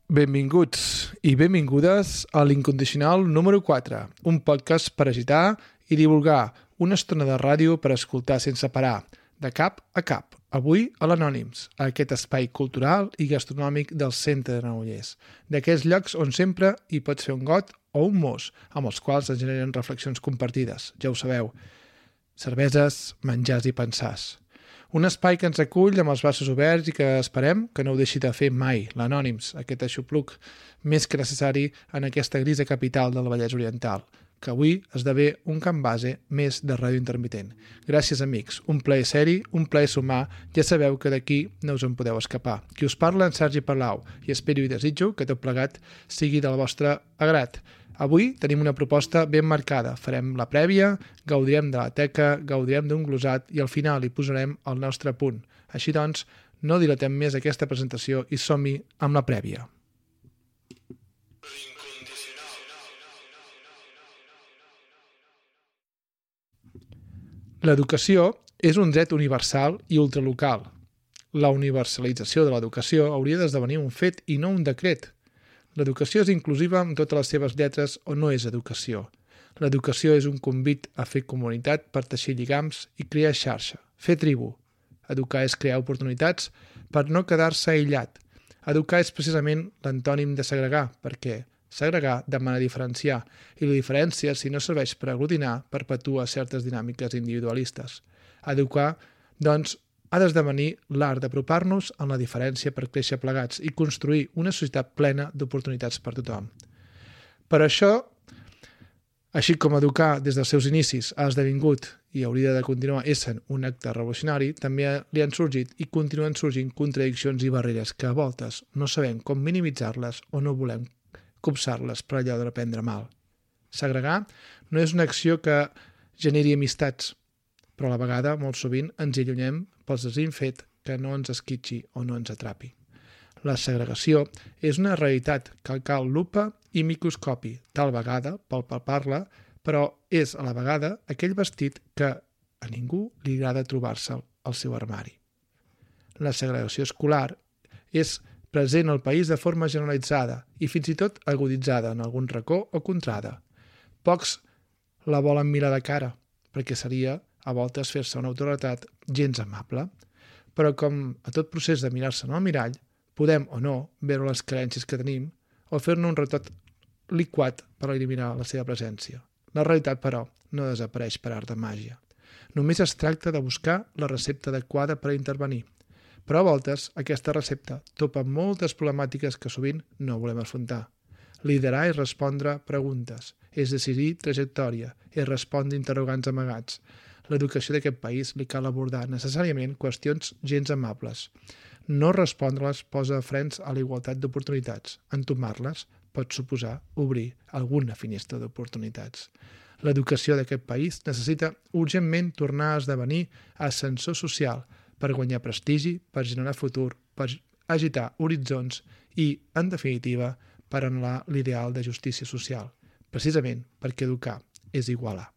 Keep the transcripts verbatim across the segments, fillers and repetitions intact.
Benvinguts i benvingudes a l'Incondicional número quatre, un podcast per agitar i divulgar, una estona de ràdio per escoltar sense parar, de cap a cap, avui a l'Anònims, a aquest espai cultural i gastronòmic del centre de Granollers, d'aquells llocs on sempre hi pots fer un got o un mos, amb els quals es generen reflexions compartides, ja ho sabeu, cerveses, menjars i pensars. Un espai que ens acull amb els braços oberts i que esperem que no ho deixi de fer mai, l'Anònims, aquest aixopluc més que necessari en aquesta grisa capital del Vallès Oriental, que avui esdevé un camp base més de ràdio intermitent. Gràcies, amics. Un plaer ser-hi, un plaer sumar. Ja sabeu que d'aquí no us en podeu escapar. Qui us parla, en Sergi Parlau, i espero i desitjo que tot plegat sigui del vostre agrat. Avui tenim una proposta ben marcada. Farem la prèvia, gaudirem de la teca, gaudirem d'un glosat i al final hi posarem el nostre punt. Així doncs, no dilatem més aquesta presentació i som-hi amb la prèvia. L'educació és un dret universal i ultralocal. La universalització de l'educació hauria d'esdevenir un fet i no un decret. L'educació és inclusiva amb totes les seves lletres o no és educació. L'educació és un convit a fer comunitat per teixir lligams i crear xarxa, fer tribu. Educar és crear oportunitats per no quedar-se aïllat. Educar és precisament l'antònim de segregar, perquè segregar demana diferenciar, i la diferència, si no serveix per aglutinar, perpetua certes dinàmiques individualistes. Educar, doncs, ha d'esdevenir l'art d'apropar-nos en la diferència per créixer plegats i construir una societat plena d'oportunitats per tothom. Per això, així com educar des dels seus inicis ha esdevingut i hauria de continuar essent un acte revolucionari, també li han sorgit i continuen sorgint contradiccions i barreres que a voltes no sabem com minimitzar-les o no volem copsar-les per allò de prendre mal. Segregar no és una acció que generi amistats, però a la vegada, molt sovint, ens hi allunyem pels desinfet que no ens esquitxi o no ens atrapi. La segregació és una realitat que cal lupa i microscopi, tal vegada, pel palpar-la, però és a la vegada aquell vestit que a ningú li agrada trobar-se al seu armari. La segregació escolar és present al país de forma generalitzada i fins i tot aguditzada en algun racó o contrada. Pocs la volen mirar de cara, perquè seria a voltes fer-se un autoritat gens amable. Però com a tot procés de mirar-se en el mirall, podem o no veure les carències que tenim o fer-ne un retot liquat per eliminar la seva presència. La realitat, però, no desapareix per art de màgia. Només es tracta de buscar la recepta adequada per intervenir. Però a voltes aquesta recepta topa moltes problemàtiques que sovint no volem afrontar. Liderar és respondre preguntes, és decidir trajectòria, és respondre interrogants amagats. L'educació d'aquest país li cal abordar necessàriament qüestions gens amables. No respondre-les posa frens a la igualtat d'oportunitats. Entomar-les pot suposar obrir alguna finestra d'oportunitats. L'educació d'aquest país necessita urgentment tornar a esdevenir ascensor social per guanyar prestigi, per generar futur, per agitar horitzons i, en definitiva, per anhelar l'ideal de justícia social, precisament perquè educar és igualar.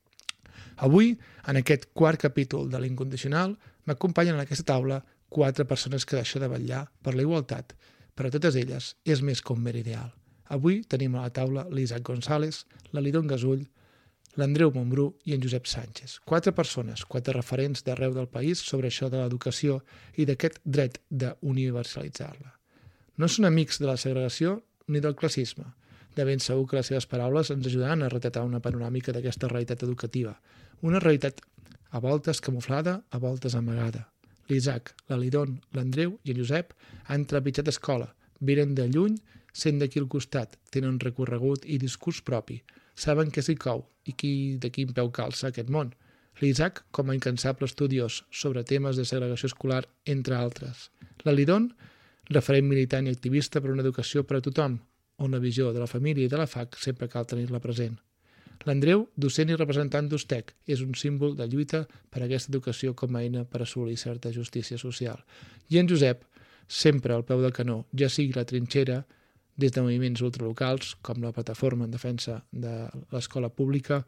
Avui, en aquest quart capítol de l'Incondicional, m'acompanyen en aquesta taula quatre persones que deixen de vetllar per la igualtat, però totes elles és més que un mer ideal. Avui tenim a la taula l'Isaac González, la Lidon Gasull, l'Andreu Montbrú i en Josep Sánchez. Quatre persones, quatre referents d'arreu del país sobre això de l'educació i d'aquest dret d'universalitzar-la. No són amics de la segregació ni del classisme. De ben segur que les seves paraules ens ajudaran a retratar una panoràmica d'aquesta realitat educativa. Una realitat a voltes camuflada, a voltes amagada. L'Isaac, la Lidon, l'Andreu i el Josep han trepitjat escola, venen de lluny, sent d'aquí al costat, tenen recorregut i discurs propi, saben què s'hi cou i qui, de quin peu calça aquest món. L'Isaac, com a incansable estudiós sobre temes de segregació escolar, entre altres. La Lidon, referent militant i activista per una educació per a tothom, on la visió de la família i de la F A C sempre cal tenir-la present. L'Andreu, docent i representant d'Ustec, és un símbol de lluita per a aquesta educació com a eina per assolir certa justícia social. I en Josep, sempre al peu del canó, ja sigui la trinxera, des de moviments ultralocals, com la plataforma en defensa de l'escola pública,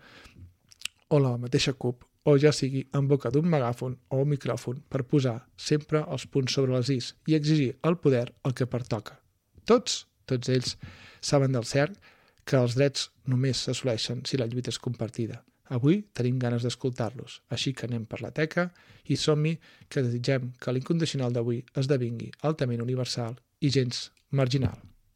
o la mateixa CUP, o ja sigui en boca d'un megàfon o un micròfon per posar sempre els punts sobre les is i exigir al poder el que pertoca. Tots Tots ells saben del cert que els drets només s'assoleixen si la lluita és compartida. Avui tenim ganes d'escoltar-los, així que anem per la teca i som-hi que desitgem que l'incondicional d'avui esdevingui altament universal i gens marginal.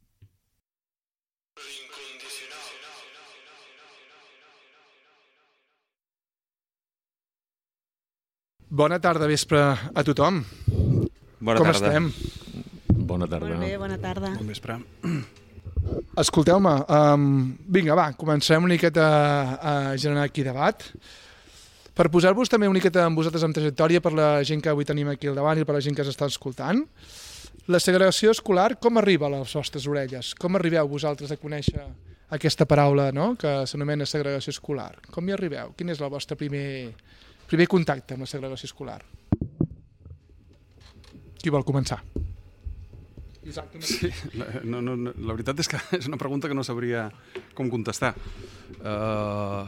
Bona tarda, vespre a tothom. Bona Com tarda. estem? Bona tarda. Molt bé, bona tarda. Bon vespre. Escolteu-me, um, vinga, va, comencem una miqueta a generar aquí debat. Per posar-vos també una miqueta amb vosaltres en trajectòria per la gent que avui tenim aquí al davant i per la gent que s'està escoltant. La segregació escolar, com arriba a les vostres orelles? Com arribeu vosaltres a conèixer aquesta paraula, no?, que s'anomena segregació escolar? Com hi arribeu? Quin és el vostre primer, primer contacte amb la segregació escolar? Qui vol començar? Isaac, sí, no, no, no, la veritat és que és una pregunta que no sabria com contestar. Uh,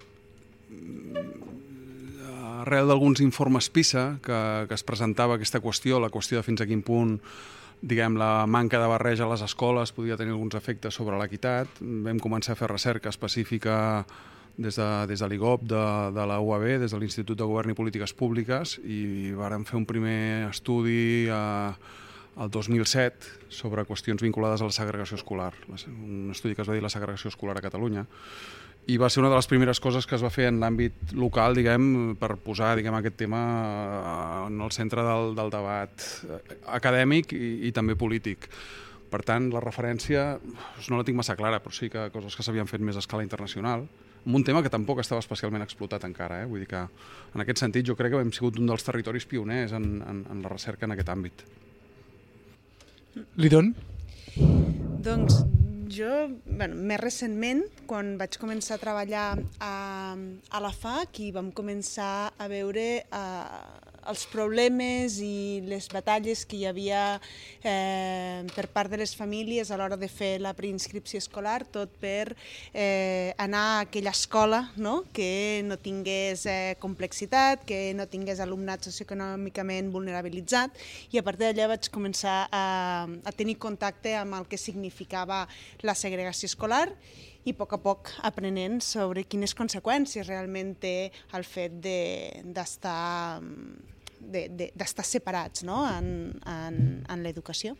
arrel d'alguns informes PISA que, que es presentava aquesta qüestió, la qüestió de fins a quin punt diguem, la manca de barreja a les escoles podia tenir alguns efectes sobre l'equitat, vam començar a fer recerca específica des de, des de l'I G O P, de, de la U A B, des de l'Institut de Govern i Polítiques Públiques, i vàrem fer un primer estudi a el dos mil set sobre qüestions vinculades a la segregació escolar, un estudi que es va dir la segregació escolar a Catalunya, i va ser una de les primeres coses que es va fer en l'àmbit local, diguem, per posar diguem, aquest tema en el centre del, del debat acadèmic i, i també polític. Per tant, la referència no la tinc massa clara, però sí que coses que s'havien fet més a escala internacional, amb un tema que tampoc estava especialment explotat encara. Eh? Vull dir que, en aquest sentit, jo crec que hem sigut un dels territoris pioners en, en, en la recerca en aquest àmbit. Lidon? Doncs jo, bueno, més recentment, quan vaig començar a treballar a, a la fac i vam començar a veure eh, els problemes i les batalles que hi havia eh, per part de les famílies a l'hora de fer la preinscripció escolar, tot per eh, anar a aquella escola, no?, que no tingués eh, complexitat, que no tingués alumnat socioeconòmicament vulnerabilitzat, i a partir d'allà vaig començar a, a tenir contacte amb el que significava la segregació escolar i a poc a poc aprenent sobre quines conseqüències realment té el fet d'estar de, de, d'estar separats, no?, en, en, en l'educació.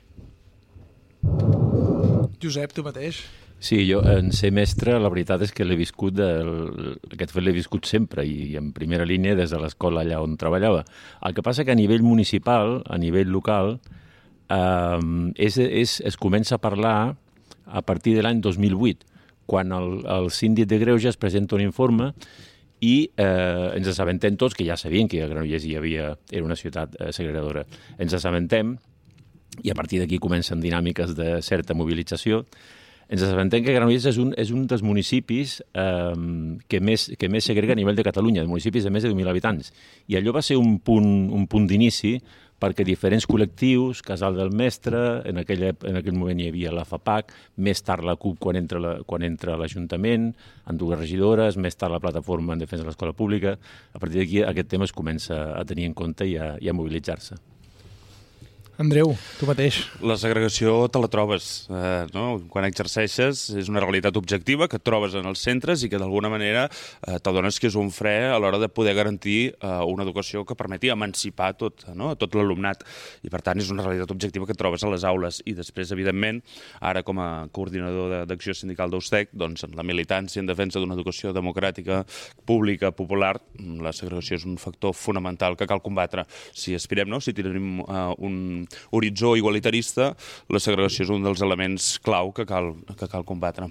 Josep, tu mateix? Sí, jo en ser mestre la veritat és que l'he viscut, el, aquest fet l'he viscut sempre i en primera línia des de l'escola allà on treballava. El que passa que a nivell municipal, a nivell local, eh, és, és, es comença a parlar a partir de l'any dos mil vuit, quan el, el síndic de Greuges presenta un informe i eh, ens assabentem tots, que ja sabien que a Granollers hi havia, era una ciutat eh, segregadora. Ens assabentem i a partir d'aquí comencen dinàmiques de certa mobilització. Ens assabentem que Granollers és un, és un dels municipis eh, que, més, que més segrega a nivell de Catalunya, municipis de més de deu mil habitants. I allò va ser un punt, un punt d'inici perquè diferents col·lectius, Casal del Mestre, en aquell, en aquell moment hi havia la FAPAC, més tard la CUP quan entra, la, quan entra a l'Ajuntament, amb dues regidores, més tard la Plataforma en Defensa de l'Escola Pública. A partir d'aquí aquest tema es comença a tenir en compte i a, i a mobilitzar-se. Andreu, tu mateix. La segregació te la trobes, eh, no? Quan exerceixes és una realitat objectiva que et trobes en els centres i que d'alguna manera eh, t'adones que és un fre a l'hora de poder garantir eh, una educació que permeti emancipar tot, no? tot l'alumnat. I per tant és una realitat objectiva que et trobes a les aules. I després, evidentment, ara com a coordinador d'acció sindical d'Eustec, doncs en la militància en defensa d'una educació democràtica, pública, popular, la segregació és un factor fonamental que cal combatre. Si aspirem, no? si tenim eh, un horitzó igualitarista, la segregació és un dels elements clau que cal, que cal combatre.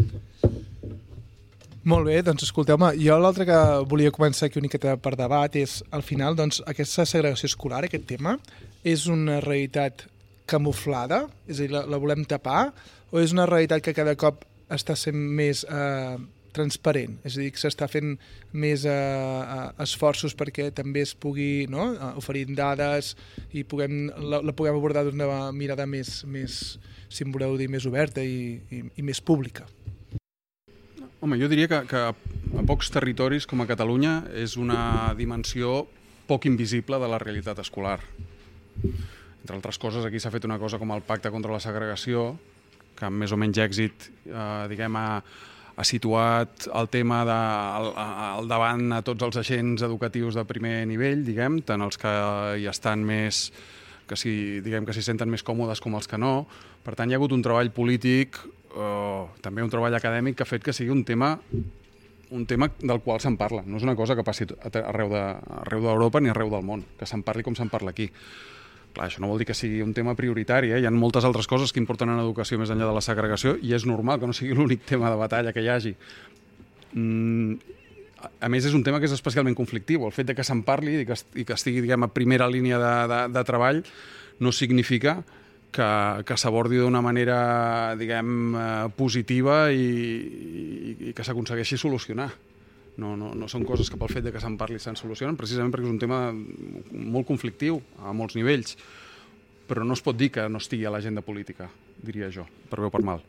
Molt bé, doncs escolteu-me, jo l'altre que volia començar aquí una miqueta per debat és, al final, doncs, aquesta segregació escolar, aquest tema, és una realitat camuflada, és a dir, la, la volem tapar, o és una realitat que cada cop està sent més eh, transparent, és a dir, que s'està fent més eh, esforços perquè també es pugui, no?, oferir dades i puguem, la, la puguem abordar d'una mirada més, més, si em voleu dir, més oberta i, i, i més pública. Home, jo diria que, que a pocs territoris com a Catalunya és una dimensió poc invisible de la realitat escolar. Entre altres coses, aquí s'ha fet una cosa com el Pacte contra la Segregació, que amb més o menys èxit, eh, diguem, ha, ha situat el tema de, al, al davant a tots els agents educatius de primer nivell, diguem, tant els que hi estan més, que s'hi diguem, que s'hi senten més còmodes com els que no. Per tant, hi ha hagut un treball polític, eh, també un treball acadèmic que ha fet que sigui un tema un tema del qual se'n parla. No és una cosa que passi arreu de, arreu d'Europa ni arreu del món, que se'n parli com se'n parla aquí. Clar, això no vol dir que sigui un tema prioritari, eh? Hi ha moltes altres coses que importen en educació més enllà de la segregació i és normal que no sigui l'únic tema de batalla que hi hagi. Mm, a més, és un tema que és especialment conflictiu. El fet de que se'n parli i que, i que estigui, diguem, a primera línia de, de, de treball no significa que, que s'abordi d'una manera, diguem, positiva i, i, i que s'aconsegueixi solucionar. No, no, no són coses que pel fet de que se'n parli se'n solucionen, precisament perquè és un tema molt conflictiu a molts nivells. Però no es pot dir que no estigui a l'agenda política, diria jo, per bé o per mal.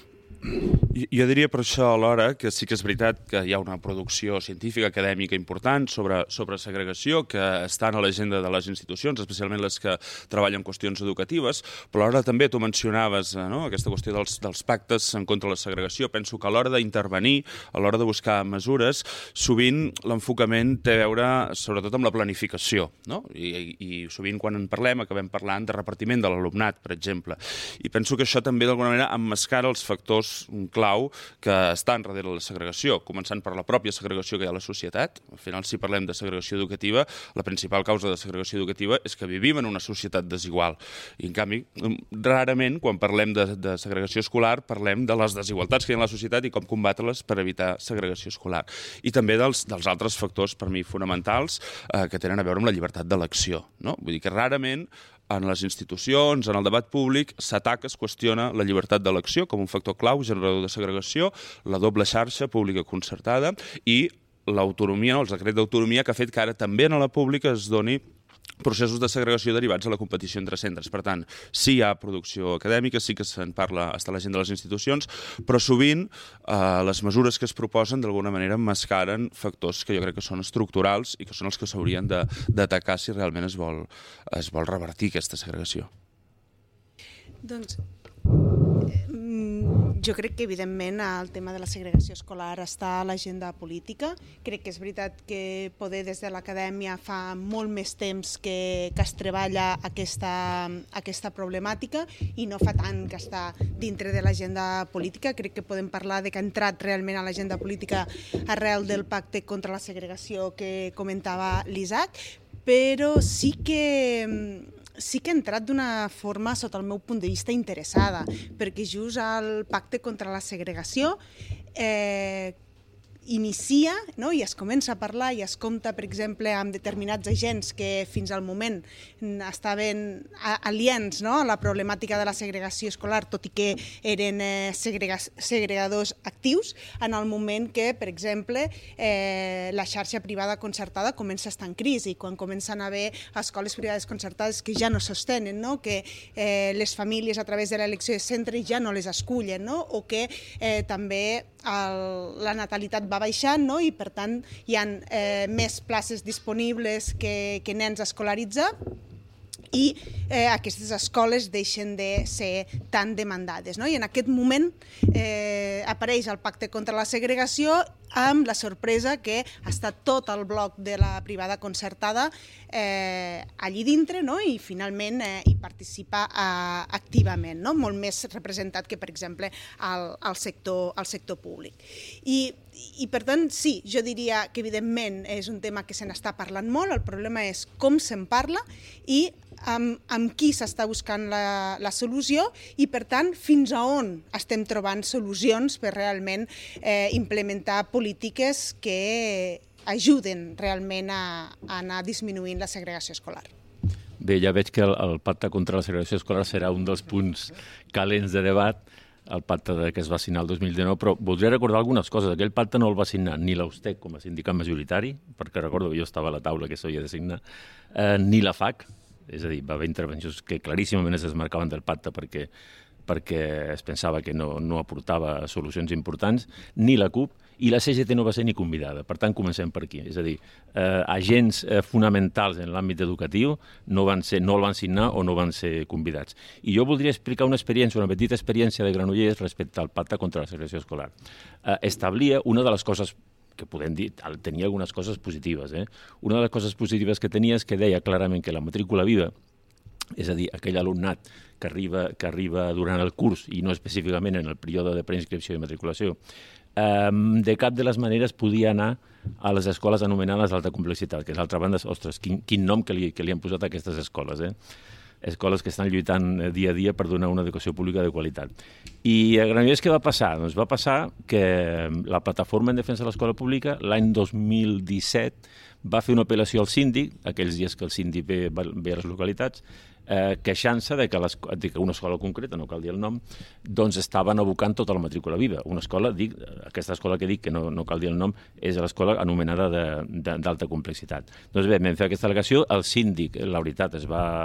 Jo diria per això alhora que sí que és veritat que hi ha una producció científica, acadèmica important sobre, sobre segregació que estan a l'agenda de les institucions, especialment les que treballen qüestions educatives, però alhora també tu mencionaves eh, no? aquesta qüestió dels, dels pactes en contra de la segregació. Penso que a l'hora d'intervenir, a l'hora de buscar mesures, sovint l'enfocament té a veure sobretot amb la planificació, no? I, i, i sovint quan en parlem acabem parlant de repartiment de l'alumnat, per exemple. I penso que això també d'alguna manera emmascara els factors un clau que estan darrere la segregació, començant per la pròpia segregació que hi ha a la societat. Al final, si parlem de segregació educativa, la principal causa de segregació educativa és que vivim en una societat desigual. I, en canvi, rarament, quan parlem de, de segregació escolar, parlem de les desigualtats que hi ha en la societat i com combatre-les per evitar segregació escolar. I també dels, dels altres factors, per mi, fonamentals, eh, que tenen a veure amb la llibertat d'elecció, no? Vull dir que rarament en les institucions, en el debat públic, s'ataca, es qüestiona la llibertat d'elecció com un factor clau generador de segregació, la doble xarxa pública concertada i l'autonomia, no, el decret d'autonomia que ha fet que ara també en la pública es doni processos de segregació derivats de la competició entre centres. Per tant, sí hi ha producció acadèmica, sí que se'n parla, està a la gent de les institucions, però sovint eh, les mesures que es proposen d'alguna manera emmascaren factors que jo crec que són estructurals i que són els que s'haurien d'atacar si realment es vol, es vol revertir aquesta segregació. Doncs jo crec que, evidentment, el tema de la segregació escolar està a l'agenda política. Crec que és veritat que poder des de l'acadèmia fa molt més temps que, que es treballa aquesta, aquesta problemàtica i no fa tant que està dintre de l'agenda política. Crec que podem parlar de que ha entrat realment a l'agenda política arrel del pacte contra la segregació que comentava l'Isaac, però sí que... sí que ha entrat d'una forma, sota el meu punt de vista, interessada, perquè just el pacte contra la segregació eh, inicia, no? I es comença a parlar i es compta, per exemple, amb determinats agents que fins al moment estaven aliens, no?, a la problemàtica de la segregació escolar, tot i que eren eh, segrega segregadors actius, en el moment que, per exemple, eh, la xarxa privada concertada comença a estar en crisi, quan comencen a haver escoles privades concertades que ja no sostenen, no?, que eh, les famílies a través de l'elecció de centre ja no les escullen, no?, o que eh, també el, la natalitat va baixant, no?, i per tant hi ha eh, més places disponibles que, que nens a escolaritzar i eh, aquestes escoles deixen de ser tan demandades, no? I en aquest moment eh, apareix el pacte contra la segregació amb la sorpresa que està tot el bloc de la privada concertada eh, allí dintre, no?, i finalment eh, hi participa eh, activament, no?, molt més representat que, per exemple, al, al, sector, al sector públic. I, I, per tant, sí, jo diria que, evidentment, és un tema que se n'està parlant molt, el problema és com se'n parla i amb, amb qui s'està buscant la, la solució i, per tant, fins a on estem trobant solucions per realment eh, implementar polítiques que ajuden realment a, a anar disminuint la segregació escolar. Bé, ja veig que el, el pacte contra la segregació escolar serà un dels punts calents de debat, el pacte que es va signar el dos mil dinou, però voldria recordar algunes coses. Aquell pacte no el va signar ni l'U S T E C com a sindicat majoritari, perquè recordo que jo estava a la taula que s'havia de signar, eh, ni la F A C, és a dir, va haver intervencions que claríssimament es desmarcaven del pacte perquè, perquè es pensava que no, no aportava solucions importants, ni la CUP, i la C G T no va ser ni convidada. Per tant, comencem per aquí. És a dir, eh, agents eh, fonamentals en l'àmbit educatiu no, van ser, no el van signar o no van ser convidats. I jo voldria explicar una experiència, una petita experiència de Granollers respecte al pacte contra la segregació escolar. Eh, establia una de les coses que podem dir, tenia algunes coses positives. Eh? Una de les coses positives que tenia és que deia clarament que la matrícula viva, és a dir, aquell alumnat que arriba, que arriba durant el curs i no específicament en el període de preinscripció i matriculació, eh, de cap de les maneres podia anar a les escoles anomenades d'alta complexitat, que d'altra banda, ostres, quin, quin nom que li, que li han posat a aquestes escoles, eh? Escoles que estan lluitant dia a dia per donar una educació pública de qualitat. I a Granollers què va passar? Doncs va passar que la Plataforma en Defensa de l'Escola Pública l'any dos mil disset va fer una apel·lació al síndic, aquells dies que el síndic ve, ve a les localitats, eh, queixant-se de, que de que una escola concreta, no cal dir el nom, doncs estaven abocant tota la matrícula viva. Una escola, dic, aquesta escola que dic, que no, no cal dir el nom, és l'escola anomenada d'alta complexitat. Doncs bé, vam fer aquesta al·legació, el síndic, la veritat, es va...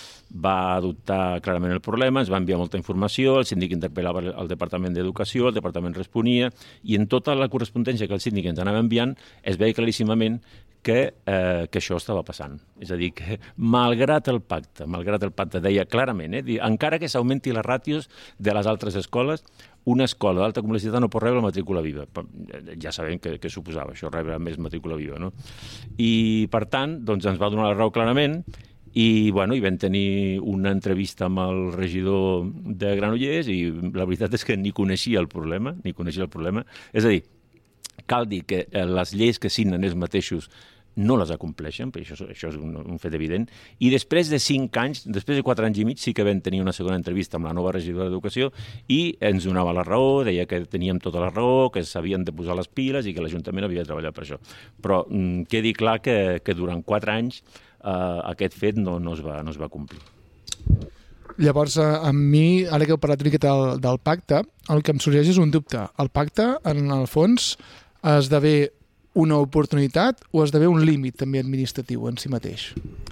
va adoptar clarament el problema, ens va enviar molta informació, el síndic interpel·lava al Departament d'Educació, el Departament responia, i en tota la correspondència que el síndic ens anava enviant es veia claríssimament que, eh, que això estava passant. És a dir, que malgrat el pacte, malgrat el pacte, deia clarament, eh, encara que s'augmenti les ràtios de les altres escoles, una escola d'alta complexitat no pot rebre la matrícula viva. Ja sabem què, què suposava això, rebre més matrícula viva, no? I, per tant, doncs ens va donar la raó clarament. I, bueno, i vam tenir una entrevista amb el regidor de Granollers i la veritat és que ni coneixia el problema, ni coneixia el problema. És a dir, cal dir que les lleis que signen ells mateixos no les acompleixen, perquè això, això és un, un fet evident, i després de cinc anys, després de quatre anys i mig, sí que vam tenir una segona entrevista amb la nova regidora d'Educació i ens donava la raó, deia que teníem tota la raó, que s'havien de posar les piles i que l'Ajuntament havia de treballar per això. Però mm, quedi clar que, que durant quatre anys Uh, aquest fet no, no, es va, no es va complir. Llavors, a mi, ara que heu parlat una miqueta del, del pacte, el que em sorgeix és un dubte. El pacte, en el fons, esdevé una oportunitat o esdevé un límit també administratiu en si mateix?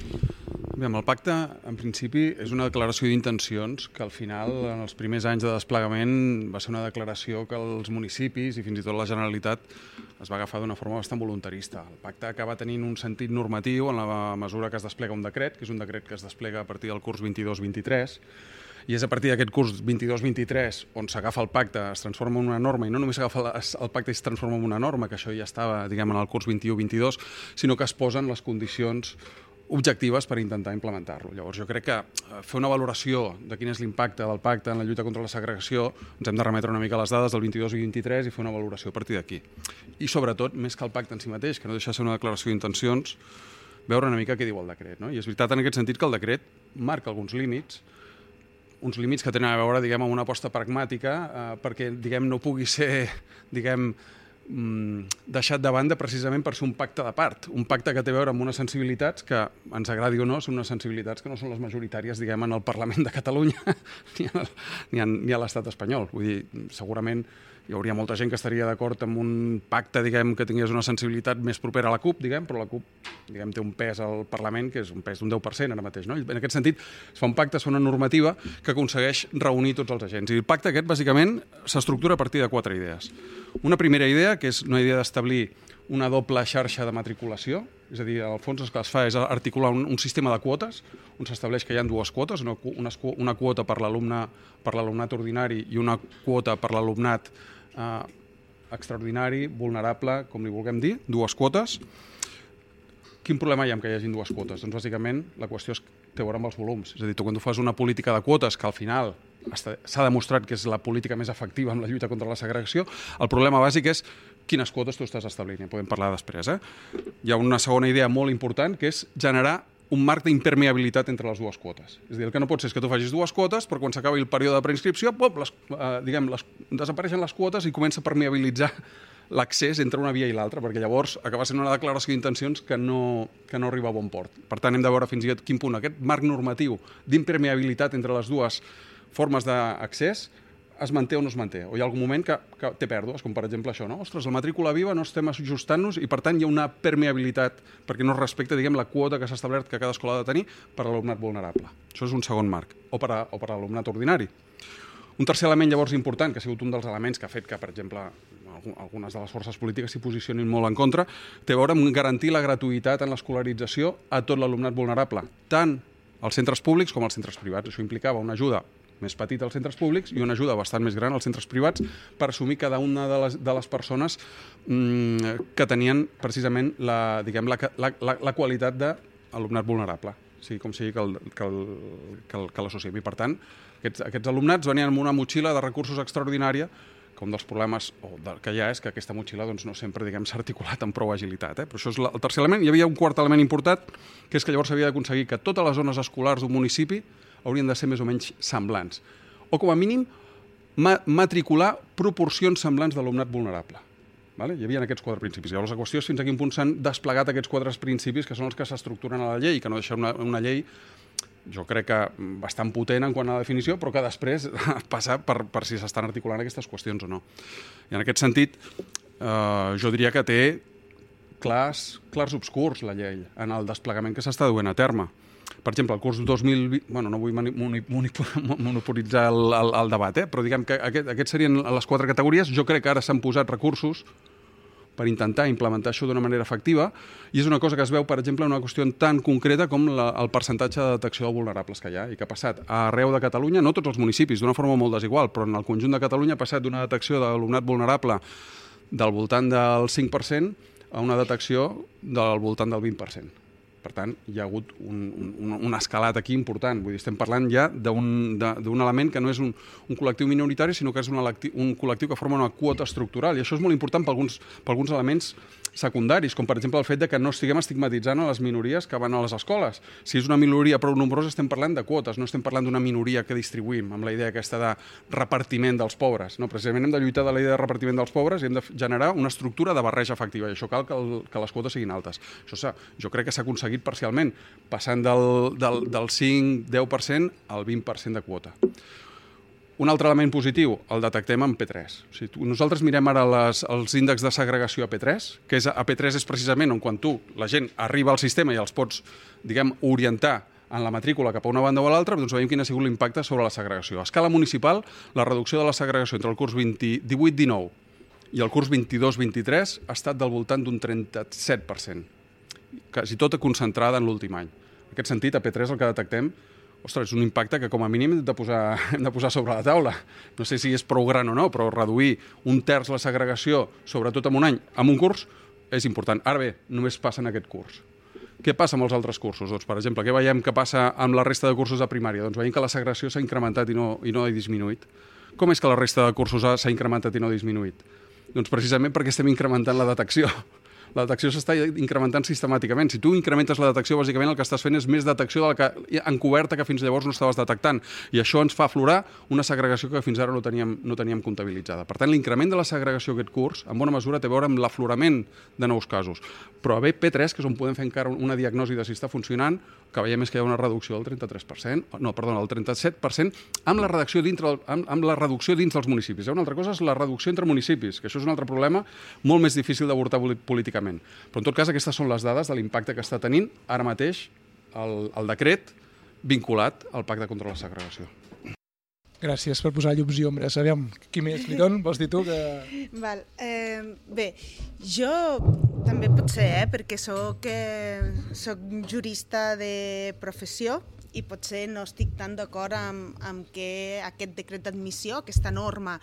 Bé, el pacte, en principi, és una declaració d'intencions que al final, en els primers anys de desplegament, va ser una declaració que els municipis i fins i tot la Generalitat es va agafar d'una forma bastant voluntarista. El pacte acaba tenint un sentit normatiu en la mesura que es desplega un decret, que és un decret que es desplega a partir del curs vint-i-dos vint-i-tres, i és a partir d'aquest curs vint-i-dos vint-i-tres on s'agafa el pacte, es transforma en una norma, i no només s'agafa el pacte i es transforma en una norma, que això ja estava, diguem, en el curs vint-i-u vint-i-dos, sinó que es posen les condicions objectives per intentar implementar-lo. Llavors, jo crec que fer una valoració de quin és l'impacte del pacte en la lluita contra la segregació, ens hem de remetre una mica a les dades del vint-i-dos i vint-i-tres i fer una valoració a partir d'aquí. I, sobretot, més que el pacte en si mateix, que no deixa de ser una declaració d'intencions, veure una mica què diu el decret. No? I és veritat en aquest sentit que el decret marca alguns límits, uns límits que tenen a veure, diguem, amb una aposta pragmàtica, eh, perquè, diguem, no pugui ser, diguem, deixat de banda precisament per ser un pacte de part, un pacte que té a veure amb unes sensibilitats que, ens agradi o no, són unes sensibilitats que no són les majoritàries, diguem, en el Parlament de Catalunya ni, a, ni, a, ni a l'estat espanyol. Vull dir, segurament hi hauria molta gent que estaria d'acord amb un pacte, diguem, que tingués una sensibilitat més propera a la CUP, diguem, però la CUP, diguem, té un pes al Parlament que és un pes d'un deu per cent ara mateix, no? En aquest sentit, es fa un pacte, es fa una normativa que aconsegueix reunir tots els agents. I el pacte aquest, bàsicament, s'estructura a partir de quatre idees. Una primera idea, que és una idea d'establir una doble xarxa de matriculació, és a dir, al fons el que es fa és articular un, un sistema de quotes, on s'estableix que hi ha dues quotes, una, una, una quota per l'alumne per l'alumnat ordinari i una quota per l'alumnat eh, extraordinari, vulnerable, com li vulguem dir, dues quotes. Quin problema hi ha amb que hi hagin dues quotes? Doncs bàsicament la qüestió és té a veure amb els volums. És a dir, tu quan tu fas una política de quotes que al final s'ha demostrat que és la política més efectiva en la lluita contra la segregació, el problema bàsic és quines quotes tu estàs establint. En podem parlar després. Eh? Hi ha una segona idea molt important, que és generar un marc d'impermeabilitat entre les dues quotes. És a dir, el que no pot ser és que tu facis dues quotes, però quan s'acabi el període de preinscripció, pop, les, eh, diguem, les, desapareixen les quotes i comença a permeabilitzar l'accés entre una via i l'altra, perquè llavors acaba sent una declaració d'intencions que no, que no arriba a bon port. Per tant, hem de veure fins i tot quin punt aquest marc normatiu d'impermeabilitat entre les dues formes d'accés es manté o no es manté, o hi ha algun moment que, que té pèrdues, com per exemple això, no? Ostres, la matrícula viva no estem ajustant-nos i per tant hi ha una permeabilitat perquè no es respecta, diguem, la quota que s'ha establert que cada escola ha de tenir per a l'alumnat vulnerable. Això és un segon marc, o per a, o per a l'alumnat ordinari. Un tercer element llavors important, que ha sigut un dels elements que ha fet que, per exemple, algunes de les forces polítiques s'hi posicionin molt en contra, té a veure amb garantir la gratuïtat en l'escolarització a tot l'alumnat vulnerable, tant als centres públics com als centres privats. Això implicava una ajuda més petita als centres públics i una ajuda bastant més gran als centres privats per assumir cada una de les, de les persones mmm, que tenien precisament la, diguem, la, la, la, la qualitat d'alumnat vulnerable, sigui com sigui que, el, que, el, que, el, que l'associem. I per tant, aquests, aquests alumnats venien amb una motxilla de recursos extraordinària, que un dels problemes o de, que hi ha és que aquesta motxilla doncs, no sempre diguem, s'ha articulat amb prou agilitat. Eh? Però això és la, el tercer element. Hi havia un quart element important, que és que llavors s'havia d'aconseguir que totes les zones escolars d'un municipi haurien de ser més o menys semblants. O, com a mínim, ma matricular proporcions semblants d'alumnat vulnerable. Vale? Hi havia aquests quatre principis. Llavors, la qüestió és fins a quin punt s'han desplegat aquests quatre principis, que són els que s'estructuren a la llei, que no deixen una, una llei, jo crec que bastant potent en quant a la definició, però que després passa per, per si s'estan articulant aquestes qüestions o no. I en aquest sentit, eh, jo diria que té clars, clars obscurs la llei en el desplegament que s'està duent a terme. Per exemple, el curs dos mil vint... Bueno, no vull monopolitzar el, el, el debat, eh? Però diguem que aquest, aquests serien les quatre categories. Jo crec que ara s'han posat recursos per intentar implementar això d'una manera efectiva i és una cosa que es veu, per exemple, en una qüestió tan concreta com la, el percentatge de detecció de vulnerables que hi ha i que ha passat arreu de Catalunya, no tots els municipis, d'una forma molt desigual, però en el conjunt de Catalunya ha passat d'una detecció d'alumnat vulnerable del voltant del cinc per cent a una detecció del voltant del vint per cent. Per tant, hi ha hagut un, un, un escalat aquí important. Vull dir, estem parlant ja d'un element que no és un, un col·lectiu minoritari, sinó que és un, un col·lectiu que forma una quota estructural. I això és molt important per alguns, per alguns elements secundaris, com per exemple el fet de que no estiguem estigmatitzant a les minories que van a les escoles. Si és una minoria prou nombrosa, estem parlant de quotes, no estem parlant d'una minoria que distribuïm, amb la idea aquesta de repartiment dels pobres. No, precisament hem de lluitar de la idea de repartiment dels pobres i hem de generar una estructura de barreja efectiva, i això cal que, el, que les quotes siguin altes. Això jo crec que s'ha aconseguit parcialment, passant del, del, del cinc a deu per cent al vint per cent de quota. Un altre element positiu, el detectem en P tres. O sigui, nosaltres mirem ara les, els índexs de segregació a P tres, que és, a P tres és precisament on quan tu, la gent, arriba al sistema i els pots, diguem, orientar en la matrícula cap a una banda o a l'altra, doncs veiem quin ha sigut l'impacte sobre la segregació. A escala municipal, la reducció de la segregació entre el curs divuit dinou i el curs vint-i-dos vint-i-tres ha estat del voltant d'un trenta-set per cent, quasi tota concentrada en l'últim any. En aquest sentit, a P tres el que detectem, ostres, és un impacte que com a mínim hem de, posar, hem de posar sobre la taula. No sé si és prou gran o no, però reduir un terç la segregació, sobretot en un any, en un curs, és important. Ara bé, només passa en aquest curs. Què passa amb els altres cursos? Doncs, per exemple, què veiem que passa amb la resta de cursos de primària? Doncs veiem que la segregació s'ha incrementat i no, i no ha disminuït. Com és que la resta de cursos s'ha incrementat i no ha disminuït? Doncs precisament perquè estem incrementant la detecció. La detecció s'està incrementant sistemàticament. Si tu incrementes la detecció, bàsicament el que estàs fent és més detecció de la que, encoberta que fins llavors no estaves detectant. I això ens fa aflorar una segregació que fins ara no teníem, no teníem comptabilitzada. Per tant, l'increment de la segregació aquest curs, en bona mesura, té a veure amb l'aflorament de nous casos. Però a P tres, que és on podem fer encara una diagnosi de si està funcionant, que veiem és que hi ha una reducció del trenta-tres per cent, no, perdona, del trenta-set per cent, amb la reducció dintre, amb, amb la reducció dins dels municipis. Una altra cosa és la reducció entre municipis, que això és un altre problema molt més difícil d'abordar políticament. Però en tot cas aquestes són les dades de l'impacte que està tenint ara mateix el, el decret vinculat al Pacte contra la Segregació. Gràcies per posar llums i ombres. Aviam, qui més? Lidon, vols dir tu? Que... Val. Eh, bé, jo també potser, eh, perquè soc, eh, soc jurista de professió i potser no estic tan d'acord amb, amb que aquest decret d'admissió, aquesta norma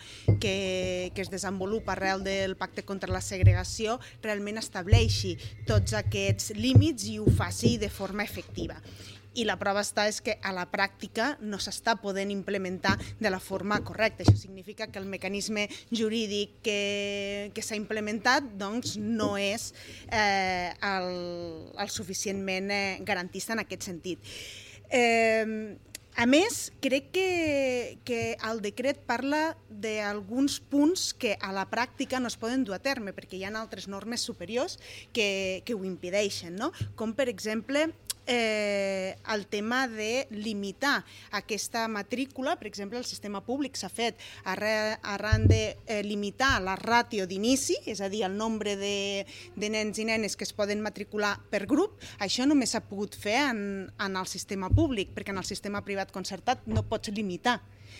que, que es desenvolupa arrel del Pacte contra la Segregació, realment estableixi tots aquests límits i ho faci de forma efectiva. I la prova està és que a la pràctica no s'està podent implementar de la forma correcta. Això significa que el mecanisme jurídic que, que s'ha implementat doncs, no és eh, el, el suficientment eh, garantista en aquest sentit. Eh, a més, crec que, que el decret parla d'alguns punts que a la pràctica no es poden dur a terme, perquè hi ha altres normes superiors que, que ho impedeixen, no? Com, per exemple, eh, el tema de limitar aquesta matrícula. Per exemple, el sistema públic s'ha fet arran de eh, limitar la ràtio d'inici, és a dir, el nombre de, de nens i nenes que es poden matricular per grup. Això només s'ha pogut fer en, en el sistema públic, perquè en el sistema privat concertat no pots limitar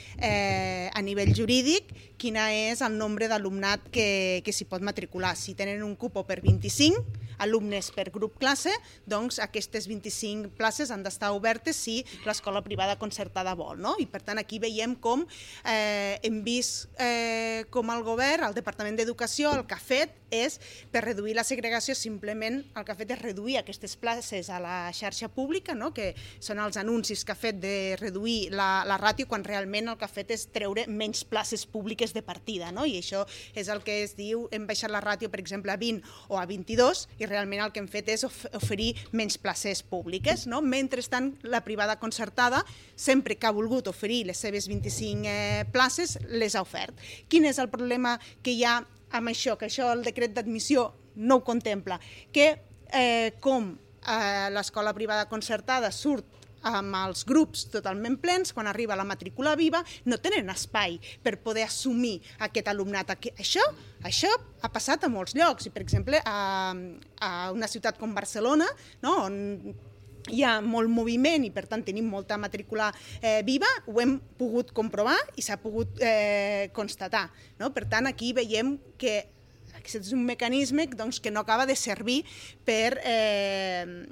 eh, a nivell jurídic quina és el nombre d'alumnat que, que s'hi pot matricular. Si tenen un cupo per vint-i-cinc alumnes per grup classe, doncs aquestes vint-i-cinc places han d'estar obertes si l'escola privada concertada vol, no? I per tant aquí veiem com eh, hem vist eh, com el govern, el Departament d'Educació, el que ha fet és, per reduir la segregació, simplement el que ha fet és reduir aquestes places a la xarxa pública, no? Que són els anuncis que ha fet de reduir la, la ràtio, quan realment el que ha fet és treure menys places públiques de partida, no? I això és el que es diu, hem baixat la ràtio, per exemple, a vint o a vint-i-dos, i realment el que hem fet és oferir menys places públiques, no? Mentrestant, la privada concertada, sempre que ha volgut oferir les seves vint-i-cinc eh, places, les ha ofert. Quin és el problema que hi ha amb això? Que això el decret d'admissió no ho contempla. Que eh, com eh, l'escola privada concertada surt amb els grups totalment plens, quan arriba la matrícula viva, no tenen espai per poder assumir aquest alumnat. Això, això ha passat a molts llocs, i per exemple a, a una ciutat com Barcelona, no? On hi ha molt moviment i per tant tenim molta matrícula eh, viva, ho hem pogut comprovar i s'ha pogut eh, constatar, no? Per tant, aquí veiem que aquest és un mecanisme doncs, que no acaba de servir per... Eh,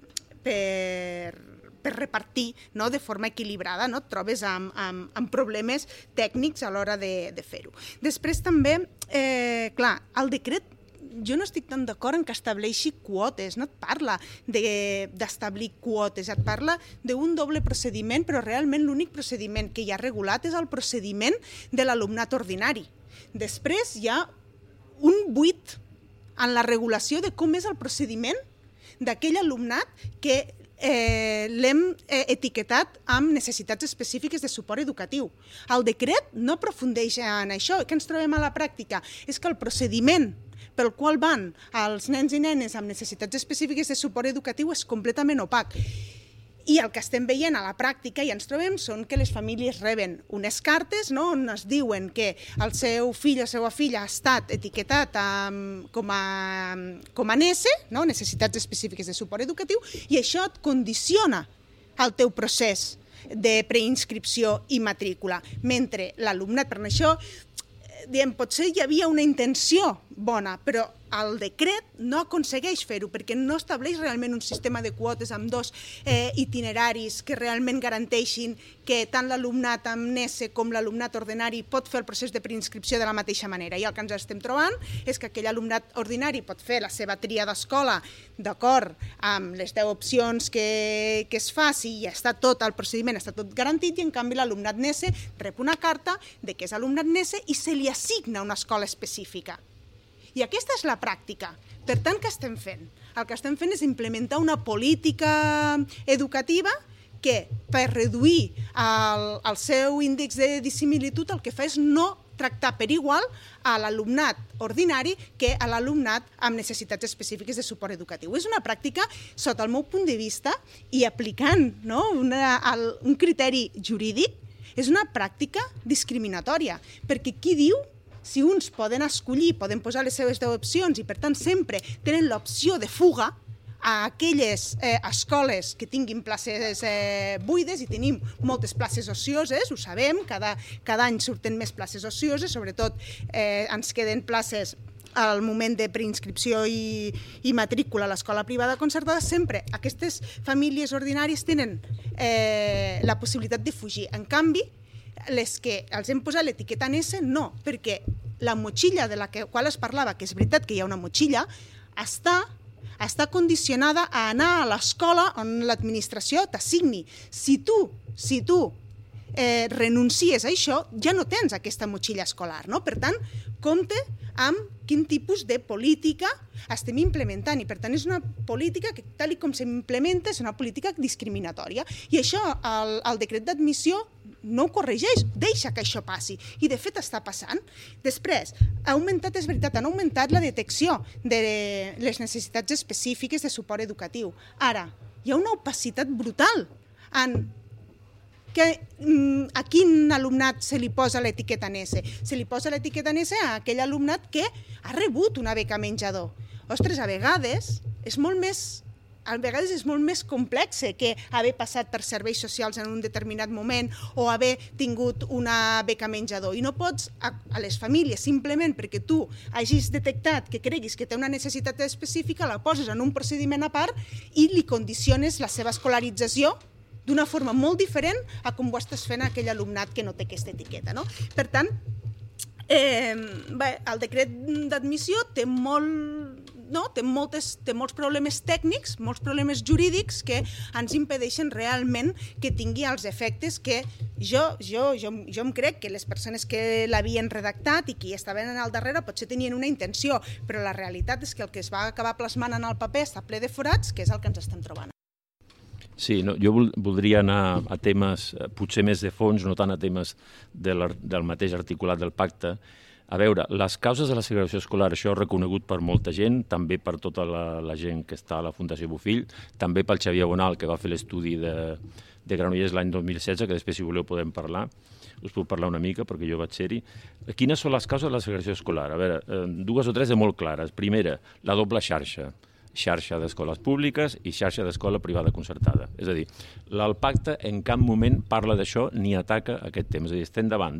per per repartir, no? De forma equilibrada, no? Et trobes amb, amb, amb problemes tècnics a l'hora de, de fer-ho. Després també, eh, clar, el decret, jo no estic tan d'acord en que estableixi quotes, no et parla d'establir de, quotes, et parla d'un doble procediment, però realment l'únic procediment que hi ha regulat és el procediment de l'alumnat ordinari. Després hi ha un buit en la regulació de com és el procediment d'aquell alumnat que Eh, l'hem eh, etiquetat amb necessitats específiques de suport educatiu. El decret no aprofundeix en això. Què ens trobem a la pràctica? És que el procediment pel qual van els nens i nenes amb necessitats específiques de suport educatiu és completament opac. I el que estem veient a la pràctica i ens trobem són que les famílies reben unes cartes, no?, on es diuen que el seu fill o la seva filla ha estat etiquetat um, com a, com a N E S E, no?, necessitats específiques de suport educatiu, i això et condiciona el teu procés de preinscripció i matrícula. Mentre l'alumnat, per això, diem, potser hi havia una intenció bona, però el decret no aconsegueix fer-ho perquè no estableix realment un sistema de quotes amb dos eh, itineraris que realment garanteixin que tant l'alumnat amb N E S E com l'alumnat ordinari pot fer el procés de preinscripció de la mateixa manera. I el que ens estem trobant és que aquell alumnat ordinari pot fer la seva tria d'escola d'acord amb les deu opcions que, que es faci i està tot el procediment, està tot garantit, i en canvi l'alumnat N E S E rep una carta de que és alumnat N E S E i se li assigna una escola específica. I aquesta és la pràctica. Per tant, què estem fent? El que estem fent és implementar una política educativa que, per reduir el, el seu índex de dissimilitud, el que fa és no tractar per igual a l'alumnat ordinari que a l'alumnat amb necessitats específiques de suport educatiu. És una pràctica, sota el meu punt de vista, i aplicant, no, una, el, un criteri jurídic, és una pràctica discriminatòria, perquè qui diu si uns poden escollir, poden posar les seves deu opcions i per tant sempre tenen l'opció de fuga a aquelles eh, escoles que tinguin places eh, buides, i tenim moltes places ocioses, ho sabem, cada, cada any surten més places ocioses, sobretot eh, ens queden places al moment de preinscripció i, i matrícula a l'escola privada concertada. Sempre aquestes famílies ordinàries tenen eh, la possibilitat de fugir. En canvi, les que els hem posat l'etiqueta N E S E, no, perquè la motxilla de la qual es parlava, que és veritat que hi ha una motxilla, està, està condicionada a anar a l'escola on l'administració t'assigni. Si tu, si tu eh, renuncies a això, ja no tens aquesta motxilla escolar, no? Per tant, compte amb quin tipus de política estem implementant, i per tant és una política que, tal com s'implementa, és una política discriminatòria. I això el, el decret d'admissió no ho corregeix, deixa que això passi, i de fet està passant. Després, ha augmentat, és veritat, han augmentat la detecció de les necessitats específiques de suport educatiu. Ara, hi ha una opacitat brutal en que, a quin alumnat se li posa l'etiqueta en S. Se li posa l'etiqueta en S a aquell alumnat que ha rebut una beca menjador. Ostres, a vegades és molt més a vegades és molt més complex que haver passat per serveis socials en un determinat moment o haver tingut una beca menjador. I no pots, a, a les famílies, simplement perquè tu hagis detectat que creguis que té una necessitat específica, la poses en un procediment a part i li condiciones la seva escolarització d'una forma molt diferent a com ho estàs fent a aquell alumnat que no té aquesta etiqueta. No? Per tant, eh, bé, el decret d'admissió té molt... No? Té, moltes, té molts problemes tècnics, molts problemes jurídics que ens impedeixen realment que tingui els efectes que jo, jo, jo, jo em crec que les persones que l'havien redactat i qui estaven al darrere potser tenien una intenció, però la realitat és que el que es va acabar plasmant en el paper està ple de forats, que és el que ens estem trobant. Sí, no, jo voldria anar a temes potser més de fons, no tant a temes de del mateix articulat del pacte. A veure, les causes de la segregació escolar, això reconegut per molta gent, també per tota la, la gent que està a la Fundació Bofill, també pel Xavier Bonal, que va fer l'estudi de, de Granollers l'any dos mil setze, que després, si voleu, podem parlar. Us puc parlar una mica, perquè jo vaig ser-hi. Quines són les causes de la segregació escolar? A veure, dues o tres de molt clares. Primera, la doble xarxa. Xarxa d'escoles públiques i xarxa d'escola privada concertada. És a dir, el pacte en cap moment parla d'això ni ataca aquest tema. És a dir, estem davant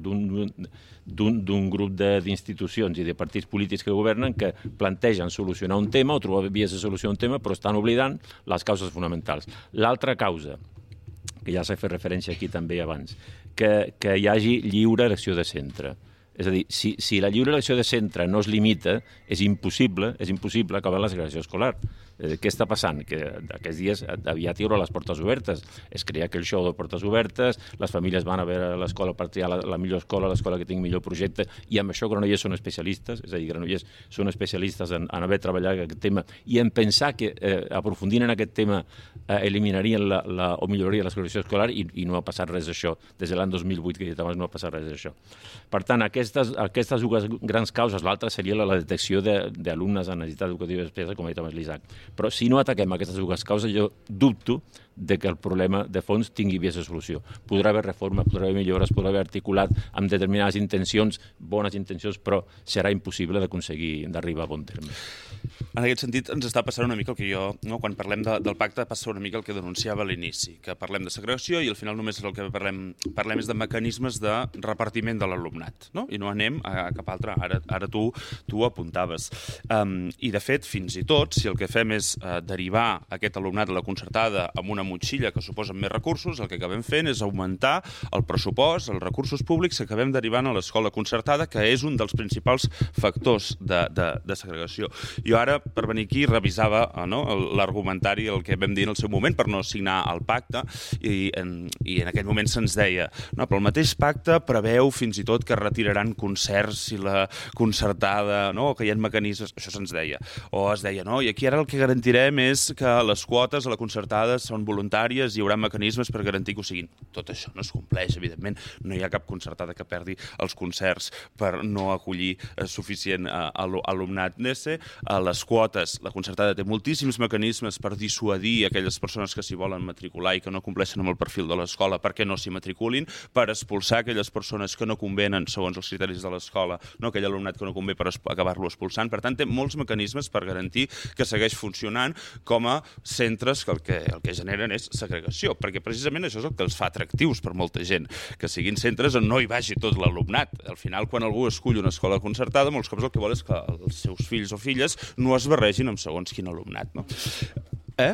d'un grup d'institucions i de partits polítics que governen que plantegen solucionar un tema o trobar vies de solució a un tema, però estan oblidant les causes fonamentals. L'altra causa, que ja s'ha fet referència aquí també abans, que, que hi hagi lliure elecció de centre. És a dir, si, si la lliure elecció de centre no es limita, és impossible, és impossible acabar la segregació escolar. Eh, què està passant? Que aquests dies aviat hi haurà les portes obertes. Es crea aquell show de portes obertes, les famílies van a veure l'escola per triar la, la millor escola, l'escola que tingui millor projecte, i amb això Granollers són especialistes, és a dir, Granollers són especialistes en, en haver treballat aquest tema i en pensar que eh, aprofundint en aquest tema eh, eliminarien la, la, o millorarien la segregació escolar i, i no ha passat res d'això. Des de l'any dos mil vuit, que dit abans, no ha passat res d'això. Per tant, aquestes, aquestes dues grans causes, l'altra seria la, la detecció d'alumnes amb necessitat educativa especial, com ha dit abans l'Isaac. Però si no ataquem aquestes dues causes, jo dubto de que el problema de fons tingui vies de solució. Podrà haver reforma, podrà haver millores, podrà haver articulat amb determinades intencions, bones intencions, però serà impossible d'aconseguir d'arribar a bon terme. En aquest sentit, ens està passant una mica el que jo, no, quan parlem de, del pacte, passa una mica el que denunciava a l'inici, que parlem de segregació i al final només el que parlem, parlem és de mecanismes de repartiment de l'alumnat, no? I no anem a, a cap altre. Ara, ara tu, tu ho apuntaves. Um, I, de fet, fins i tot, si el que fem és uh, derivar aquest alumnat a la concertada amb una motxilla que suposa més recursos, el que acabem fent és augmentar el pressupost, els recursos públics que acabem derivant a l'escola concertada, que és un dels principals factors de, de, de segregació. Jo ara, per venir aquí, revisava no, l'argumentari, el que vam dir en el seu moment, per no signar el pacte, i en, i en aquell moment se'ns deia, no, però el mateix pacte preveu fins i tot que retiraran concerts i la concertada, no, o que hi ha mecanismes, això se'ns deia. O es deia, no, i aquí ara el que garantirem és que les quotes a la concertada són voluntàries i hi haurà mecanismes per garantir que ho siguin. Tot això no es compleix, evidentment. No hi ha cap concertada que perdi els concerts per no acollir suficient alumnat N E S E. A les quotes, la concertada té moltíssims mecanismes per dissuadir aquelles persones que s'hi volen matricular i que no compleixen amb el perfil de l'escola perquè no s'hi matriculin, per expulsar aquelles persones que no convenen segons els criteris de l'escola, no aquell alumnat que no convé per acabar-lo expulsant. Per tant, té molts mecanismes per garantir que segueix funcionant com a centres que el que, el que generen és segregació, perquè precisament això és el que els fa atractius per molta gent, que siguin centres on no hi vagi tot l'alumnat. Al final, quan algú escull una escola concertada, molts cops el que vol és que els seus fills o filles no es barregin amb segons quin alumnat. No? Eh?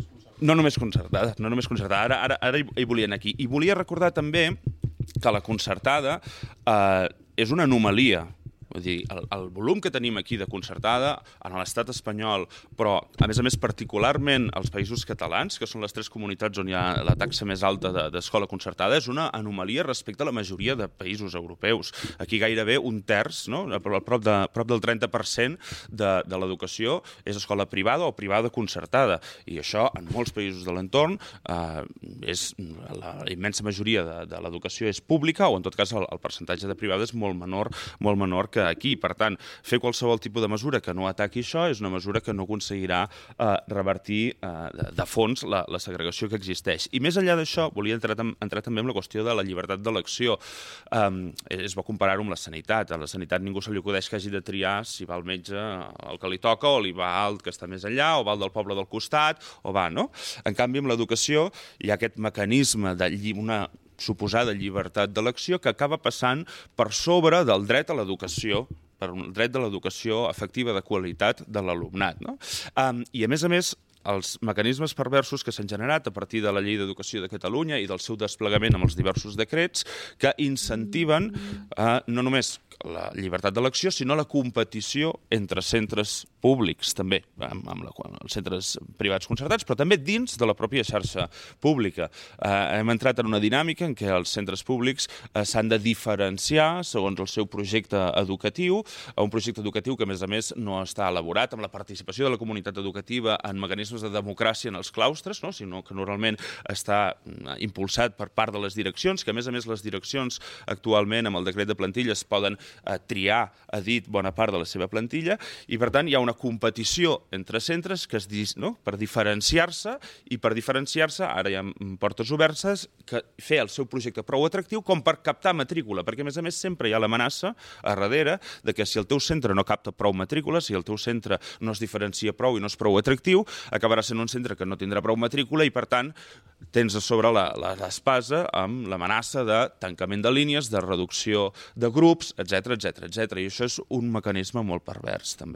No només concertada. No només concertada. Ara, ara, ara hi volia anar aquí. I volia recordar també que la concertada eh, és una anomalia. Vull dir, el, el volum que tenim aquí de concertada en l'estat espanyol, però, a més a més, particularment als països catalans, que són les tres comunitats on hi ha la taxa més alta d'escola concertada, és una anomalia respecte a la majoria de països europeus. Aquí gairebé un terç, no? prop, de, prop del trenta per cent de, de l'educació és escola privada o privada concertada. I això, en molts països de l'entorn, eh, és la immensa majoria de, de l'educació és pública, o en tot cas el, el percentatge de privada és molt menor, molt menor que que aquí. Per tant, fer qualsevol tipus de mesura que no ataqui això és una mesura que no aconseguirà eh, revertir eh, de, de fons la, la segregació que existeix. I més enllà d'això, volia entrar, entrar també en la qüestió de la llibertat d'elecció. Um, es va comparar-ho amb la sanitat. A la sanitat ningú se li acudeix que hagi de triar si va al metge el que li toca, o li va al que està més enllà, o va al del poble del costat, o va, no? En canvi, amb l'educació hi ha aquest mecanisme de lli una suposada llibertat d'elecció que acaba passant per sobre del dret a l'educació, per un dret de l'educació efectiva de qualitat de l'alumnat, no? Um, I, a més a més, els mecanismes perversos que s'han generat a partir de la Llei d'Educació de Catalunya i del seu desplegament amb els diversos decrets que incentiven eh, no només la llibertat d'elecció, sinó la competició entre centres públics, també, amb, amb la, els centres privats concertats, però també dins de la pròpia xarxa pública. Eh, hem entrat en una dinàmica en què els centres públics eh, s'han de diferenciar segons el seu projecte educatiu, un projecte educatiu que, a més a més, no està elaborat amb la participació de la comunitat educativa en mecanismes de democràcia en els claustres, no? Sinó que normalment està impulsat per part de les direccions, que, a més a més, les direccions actualment, amb el decret de plantilles, poden a triar, ha dit, bona part de la seva plantilla, i per tant hi ha una competició entre centres que es diu, no? Per diferenciar-se, i per diferenciar-se, ara hi ha portes obertes, que fer el seu projecte prou atractiu com per captar matrícula, perquè a més a més sempre hi ha l'amenaça a darrere de que si el teu centre no capta prou matrícula, si el teu centre no es diferencia prou i no és prou atractiu, acabarà sent un centre que no tindrà prou matrícula i per tant tens a sobre l'espasa amb l'amenaça de tancament de línies, de reducció de grups, etcètera etcètera, etcètera. I això és un mecanisme molt pervers, també.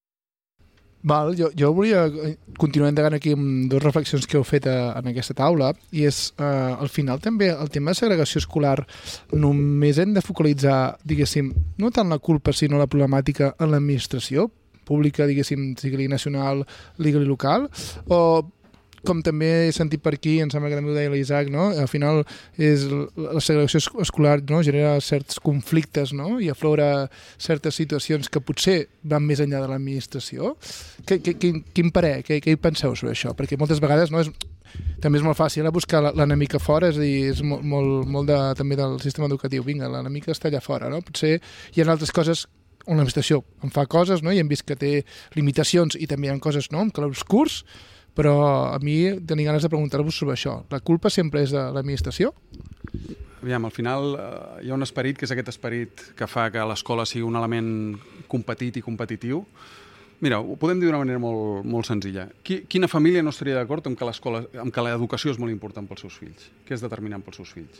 Val, jo, jo volia continuar endavant aquí amb dues reflexions que heu fet a, en aquesta taula, i és, eh, al final també, el tema de segregació escolar només hem de focalitzar, diguéssim, no tant la culpa, sinó la problemàtica en l'administració pública, diguéssim, sigui nacional, legal i local, o com també he sentit per aquí, em sembla que també ho deia l'Isaac, no? Al final és la segregació escolar, no? Genera certs conflictes, no? I aflora certes situacions que potser van més enllà de l'administració. Quin, quin parer, què, què hi penseu sobre això? Perquè moltes vegades no és, també és molt fàcil buscar l'enemic a fora, és a dir, és molt, molt, molt de, també del sistema educatiu. Vinga, l'enemic està allà fora, no? Potser hi ha altres coses on l'administració en fa coses, no? I hem vist que té limitacions i també hi ha coses, no?, amb clarobscurs, però a mi tenia ganes de preguntar-vos sobre això. La culpa sempre és de l'administració? Aviam, al final eh, hi ha un esperit que és aquest esperit que fa que l'escola sigui un element competit i competitiu. Mira, ho podem dir d'una manera molt, molt senzilla. Qui, quina família no estaria d'acord amb que l'escola, amb que l'educació és molt important pels seus fills? Què és determinant pels seus fills?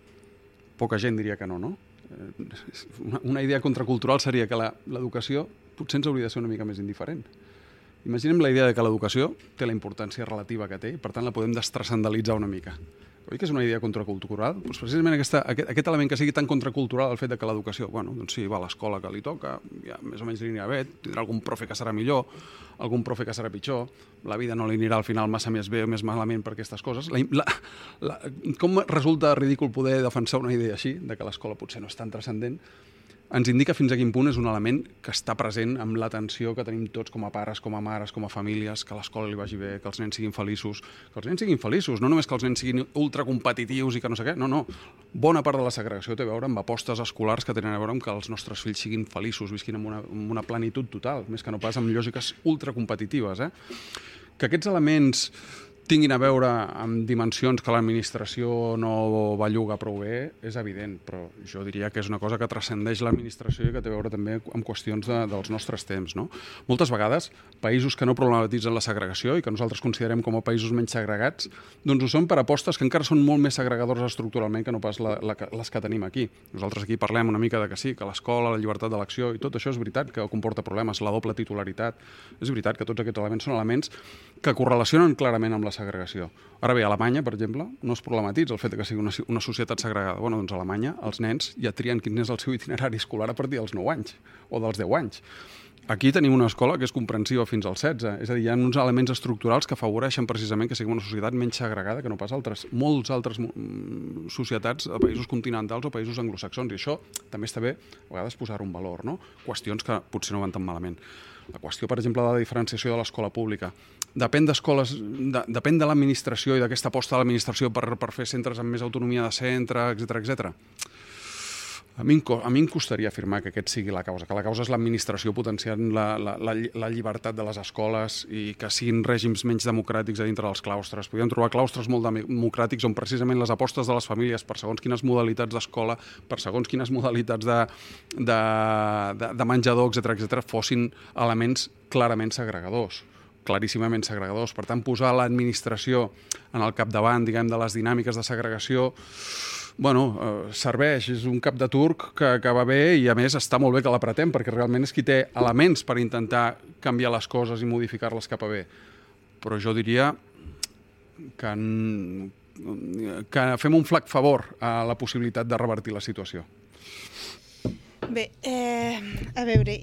Poca gent diria que no, no? Una, una idea contracultural seria que l'educació potser ens hauria de ser una mica més indiferent. Imaginem la idea de que l'educació té la importància relativa que té i, per tant, la podem destranscendalitzar una mica. Oi que és una idea contracultural? Doncs precisament aquesta, aquest, aquest element que sigui tan contracultural, el fet de que l'educació, bueno, doncs sí, va a l'escola que li toca, ja més o menys li anirà bé, tindrà algun profe que serà millor, algun profe que serà pitjor, la vida no li anirà al final massa més bé o més malament per aquestes coses. La, la, la, com resulta ridícul poder defensar una idea així, de que l'escola potser no és tan transcendent, ens indica fins a quin punt és un element que està present amb l'atenció que tenim tots com a pares, com a mares, com a famílies, que a l'escola li vagi bé, que els nens siguin feliços, que els nens siguin feliços, no només que els nens siguin ultracompetitius i que no sé què, no, no. Bona part de la segregació té a veure amb apostes escolars que tenen a veure amb que els nostres fills siguin feliços, visquin amb una, amb una plenitud total, més que no pas amb lògiques ultracompetitives, eh? Que aquests elements tinguin a veure amb dimensions que l'administració no belluga prou bé, és evident, però jo diria que és una cosa que transcendeix l'administració i que té a veure també amb qüestions de, dels nostres temps, no? Moltes vegades, països que no problematitzen la segregació i que nosaltres considerem com a països menys segregats, doncs ho són per apostes que encara són molt més segregadores estructuralment que no pas la, la, les que tenim aquí. Nosaltres aquí parlem una mica de que sí, que l'escola, la llibertat d'elecció i tot això és veritat que comporta problemes, la doble titularitat. És veritat que tots aquests elements són elements que correlacionen clarament amb la segregació. Ara bé, a Alemanya, per exemple, no es problematitza el fet que sigui una, una societat segregada. Bueno, doncs a Alemanya els nens ja trien quin és el seu itinerari escolar a partir dels nou anys o dels deu anys. Aquí tenim una escola que és comprensiva fins als setze, és a dir, hi ha uns elements estructurals que afavoreixen precisament que sigui una societat menys segregada que no pas altres, molts altres societats a països continentals o països anglosaxons, i això també està bé a vegades posar un valor, no? Qüestions que potser no van tan malament. La qüestió, per exemple, de la diferenciació de l'escola pública. Depèn d'escoles, de, depèn de l'administració i d'aquesta aposta de l'administració per, per fer centres amb més autonomia de centre, etcètera, etcètera. A mi, a mi em costaria afirmar que aquest sigui la causa, que la causa és l'administració potenciant la, la, la, la llibertat de les escoles i que siguin règims menys democràtics a dintre dels claustres. Podríem trobar claustres molt democràtics on precisament les apostes de les famílies per segons quines modalitats d'escola, per segons quines modalitats de, de, de, de menjador, etcètera, etcètera, fossin elements clarament segregadors, claríssimament segregadors. Per tant, posar l'administració en el capdavant, diguem, de les dinàmiques de segregació, bueno, eh, serveix, és un cap de turc que, que va bé i a més està molt bé que l'apretem perquè realment és qui té elements per intentar canviar les coses i modificar-les cap a bé. Però jo diria que, en, que fem un flac favor a la possibilitat de revertir la situació. Bé, eh, a veure,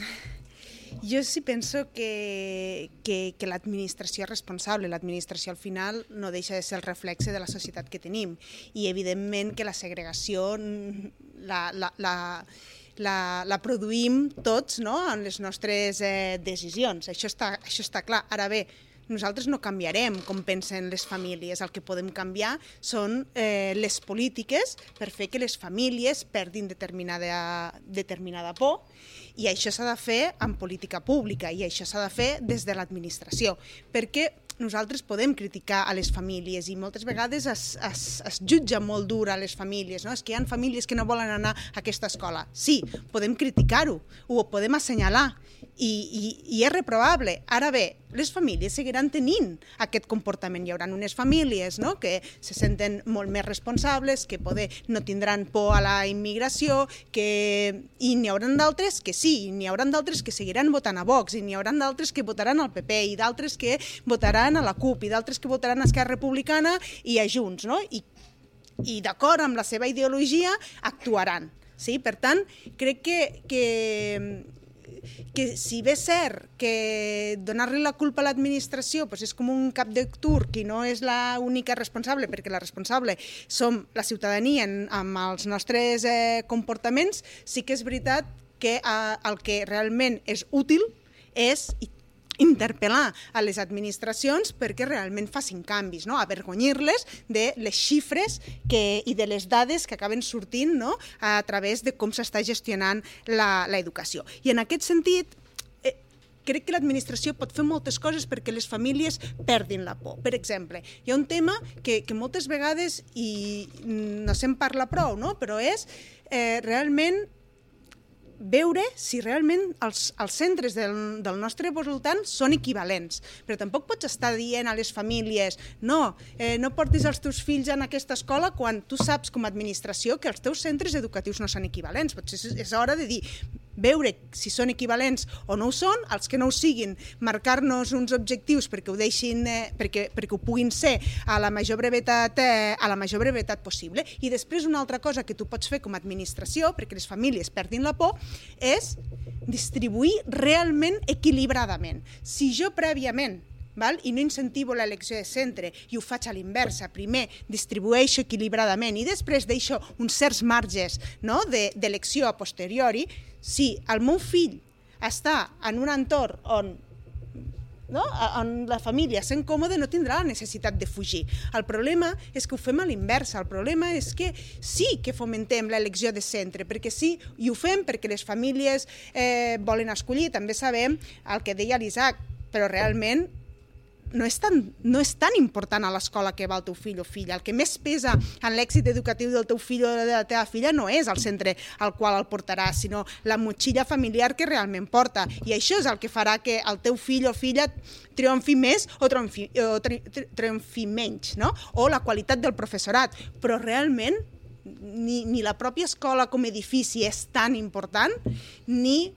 jo sí penso que, que, que l'administració és responsable. L'administració al final no deixa de ser el reflexe de la societat que tenim i evidentment que la segregació la, la, la, la, la produïm tots, no?, en les nostres eh, decisions. Això està, això està clar. Ara bé, nosaltres no canviarem com pensen les famílies. El que podem canviar són eh, les polítiques per fer que les famílies perdin determinada, determinada por, i això s'ha de fer en política pública i això s'ha de fer des de l'administració, perquè nosaltres podem criticar a les famílies i moltes vegades es, es, es jutja molt dur a les famílies, no? És que hi ha famílies que no volen anar a aquesta escola. Sí, podem criticar-ho, ho podem assenyalar i, i, i és reprovable. Ara bé, les famílies seguiran tenint aquest comportament. Hi haurà unes famílies, no?, que se senten molt més responsables, que poder no tindran por a la immigració, que... i n'hi haurà d'altres que sí, i n'hi haurà d'altres que seguiran votant a Vox, i n'hi haurà d'altres que votaran al P P, i d'altres que votaran a la CUP, i d'altres que votaran a Esquerra Republicana i a Junts, no? I, i d'acord amb la seva ideologia actuaran. Sí? Per tant, crec que, que que si bé és cert que donar-li la culpa a l'administració doncs és com un cap de turc i no és l'única responsable, perquè la responsable som la ciutadania amb els nostres eh, comportaments, sí que és veritat que eh, el que realment és útil és interpel·lar a les administracions perquè realment facin canvis, no? Avergonyir-les de les xifres que, i de les dades que acaben sortint, no?, a través de com s'està gestionant l'educació. I en aquest sentit, eh, crec que l'administració pot fer moltes coses perquè les famílies perdin la por. Per exemple, hi ha un tema que, que moltes vegades, i no se'n parla prou, no?, però és eh, realment veure si realment els, els centres del, del nostre voltant són equivalents. Però tampoc pots estar dient a les famílies no, eh, no portis els teus fills en aquesta escola quan tu saps com a administració que els teus centres educatius no són equivalents. Potser és, és hora de dir, veure si són equivalents o no ho són, els que no ho siguin, marcar-nos uns objectius perquè ho deixin, eh, perquè, perquè ho puguin ser a la major brevetat, eh, a la major brevetat possible. I després una altra cosa que tu pots fer com a administració, perquè les famílies perdin la por, és distribuir realment equilibradament. Si jo prèviament val? I no incentivo l'elecció de centre i ho faig a l'inversa, primer distribueixo equilibradament i després deixo uns certs marges, no?, d'elecció a posteriori, si el meu fill està en un entorn on, no?, on la família sent còmode, no tindrà la necessitat de fugir. El problema és que ho fem a l'inversa, el problema és que sí que fomentem l'elecció de centre, perquè sí, i ho fem perquè les famílies eh, volen escollir, també sabem el que deia l'Isaac, però realment no és tan, no és tan important a l'escola que va el teu fill o filla. El que més pesa en l'èxit educatiu del teu fill o de la teva filla no és el centre al qual el portarà, sinó la motxilla familiar que realment porta. I això és el que farà que el teu fill o filla triomfi més o triomfi, o tri, tri, triomfi menys, no? O la qualitat del professorat. Però realment ni, ni la pròpia escola com a edifici és tan important, ni...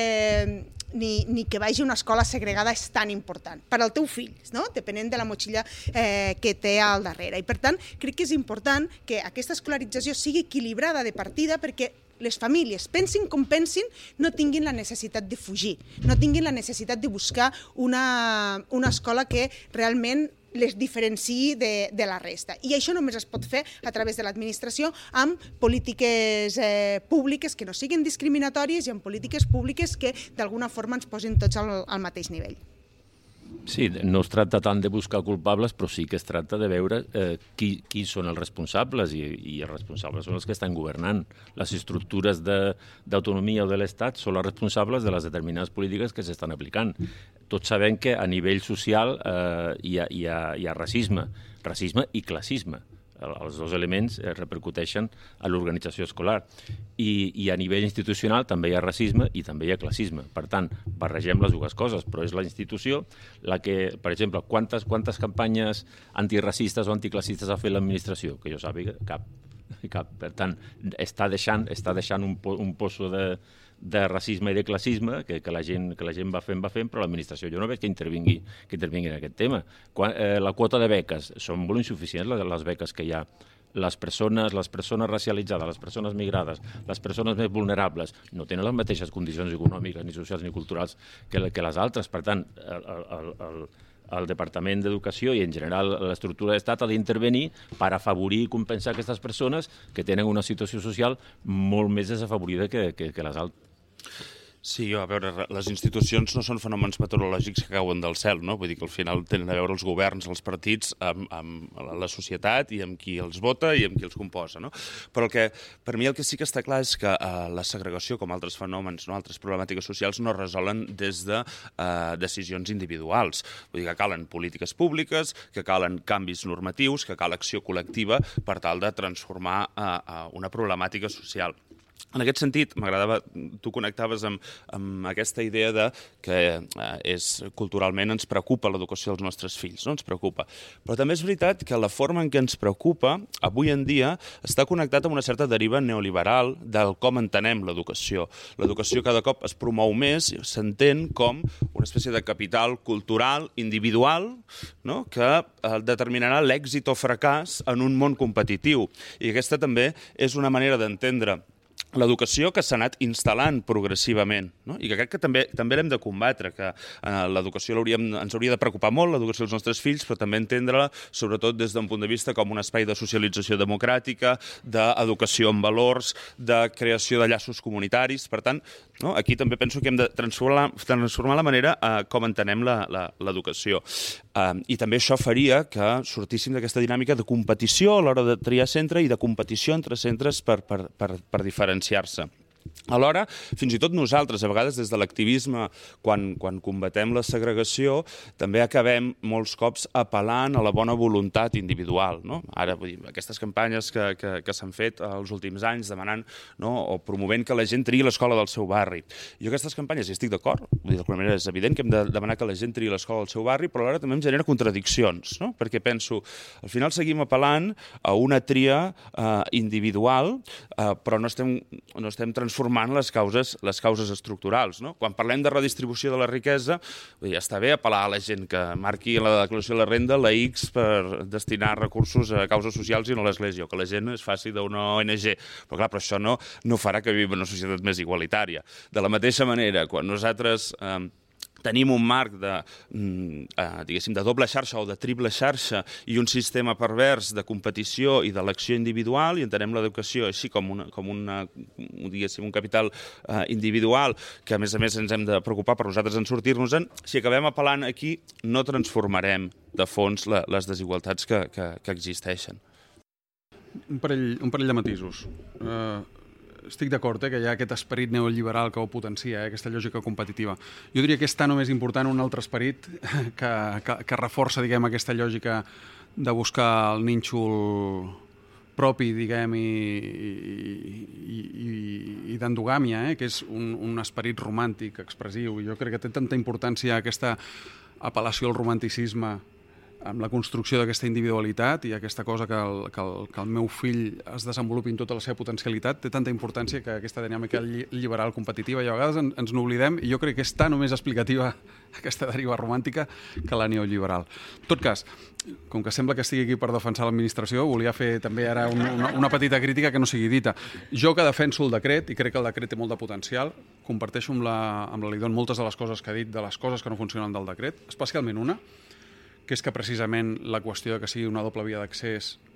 Eh, Ni, ni que vagi a una escola segregada és tan important per al teu fill, no?, depenent de la motxilla eh, que té al darrere. I per tant, crec que és important que aquesta escolarització sigui equilibrada de partida perquè les famílies, pensin com pensin, no tinguin la necessitat de fugir, no tinguin la necessitat de buscar una, una escola que realment les diferenciï de, de la resta. I això només es pot fer a través de l'administració amb polítiques eh, públiques que no siguin discriminatòries i amb polítiques públiques que d'alguna forma ens posin tots al, al mateix nivell. Sí, no es tracta tant de buscar culpables, però sí que es tracta de veure eh, qui, qui són els responsables, i, i els responsables són els que estan governant. Les estructures d'autonomia o de l'Estat són les responsables de les determinades polítiques que s'estan aplicant. Tots sabem que a nivell social eh, hi, ha, hi, ha, hi ha racisme, racisme i classisme. Els dos elements repercuteixen a l'organització escolar. I, I a nivell institucional també hi ha racisme i també hi ha classisme. Per tant, barregem les dues coses, però és la institució la que, per exemple, quantes, quantes campanyes antiracistes o anticlassistes ha fet l'administració? Que jo sàpiga, cap. cap. Per tant, està deixant, està deixant un, po, un poço de, de racisme i de classisme que, que, la gent, que la gent va fent, va fent, però l'administració jo no veig que intervingui, que intervingui en aquest tema. Quan, eh, la quota de beques, són molt insuficients les, les beques que hi ha. Les persones, les persones racialitzades, les persones migrades, les persones més vulnerables no tenen les mateixes condicions econòmiques, ni socials, ni culturals que, que les altres. Per tant, el, el, el, el Departament d'Educació i, en general, l'estructura d'Estat ha d'intervenir per afavorir i compensar aquestes persones que tenen una situació social molt més desafavorida que, que, que les altres. Sí, a veure, les institucions no són fenòmens meteorològics que cauen del cel, no? Vull dir que al final tenen a veure els governs, els partits, amb, amb la societat i amb qui els vota i amb qui els composa, no? Però el que, per mi el que sí que està clar és que eh, la segregació, com altres fenòmens, no? Altres problemàtiques socials, no es resolen des de eh, decisions individuals. Vull dir que calen polítiques públiques, que calen canvis normatius, que cal acció col·lectiva per tal de transformar eh, eh, una problemàtica social. En aquest sentit, m'agradava, tu connectaves amb, amb aquesta idea de que eh, és, culturalment ens preocupa l'educació dels nostres fills, no? Ens preocupa. Però també és veritat que la forma en què ens preocupa, avui en dia, està connectat amb una certa deriva neoliberal del com entenem l'educació. L'educació cada cop es promou més, s'entén com una espècie de capital cultural, individual, no? Que eh, determinarà l'èxit o fracàs en un món competitiu. I aquesta també és una manera d'entendre l'educació que s'ha anat instal·lant progressivament, no? I que crec que també també l'hem de combatre, que eh, l'educació ens hauria de preocupar molt, l'educació dels nostres fills, però també entendre-la, sobretot des d'un punt de vista com un espai de socialització democràtica, d'educació en valors, de creació de llaços comunitaris. Per tant, no? Aquí també penso que hem de transformar, transformar la manera eh, com entenem l'educació. Eh, I també això faria que sortíssim d'aquesta dinàmica de competició a l'hora de triar centre i de competició entre centres per, per, per, per diferenciar-se. Alhora, fins i tot nosaltres, a vegades des de l'activisme, quan, quan combatem la segregació, també acabem molts cops apel·lant a la bona voluntat individual, no? Ara, vull dir, aquestes campanyes que, que, que s'han fet els últims anys demanant, no? O promovent que la gent triï l'escola del seu barri. Jo aquestes campanyes hi estic d'acord, vull dir, d'alguna manera és evident que hem de demanar que la gent triï l'escola del seu barri, però alhora també em genera contradiccions, no? Perquè penso, al final seguim apel·lant a una tria eh, individual, eh, però no estem, no estem transformant les causes, les causes estructurals, no? Quan parlem de redistribució de la riquesa, ja està bé apel·lar a la gent que marqui en la declaració de la renda la X per destinar recursos a causes socials i no a l'Església, o que la gent es faci d'una O N G. Però clar, però això no, no farà que vivim en una societat més igualitària. De la mateixa manera, quan nosaltres eh, tenim un marc de, eh, diguéssim, de doble xarxa o de triple xarxa i un sistema pervers de competició i d'elecció individual, i entenem l'educació així com, una, com una, diguéssim, un capital eh, individual que, a més a més, ens hem de preocupar per nosaltres en sortir-nos-en, si acabem apel·lant aquí, no transformarem de fons la, les desigualtats que, que, que existeixen. Un parell, un parell de matisos. Uh... Estic d'acord eh, que hi ha aquest esperit neoliberal que ho potencia, eh, aquesta lògica competitiva. Jo diria que és tan o més important un altre esperit que, que, que reforça, diguem, aquesta lògica de buscar el nínxol propi, diguem, i, i, i, i d'endogàmia, eh, que és un, un esperit romàntic, expressiu. Jo crec que té tanta importància aquesta apel·lació al romanticisme amb la construcció d'aquesta individualitat i aquesta cosa que el, que, el, que el meu fill es desenvolupi en tota la seva potencialitat, té tanta importància que aquesta dinàmica liberal competitiva, i a vegades en, ens n'oblidem, i jo crec que és tan o més explicativa aquesta deriva romàntica que la neoliberal. En tot cas, com que sembla que estigui aquí per defensar l'administració, volia fer també ara un, una, una petita crítica que no sigui dita. Jo que defenso el decret, i crec que el decret té molt de potencial, comparteixo amb la, amb la Lidón moltes de les coses que ha dit, de les coses que no funcionen del decret, especialment una, que és que precisament la qüestió de que sigui una doble via d'accés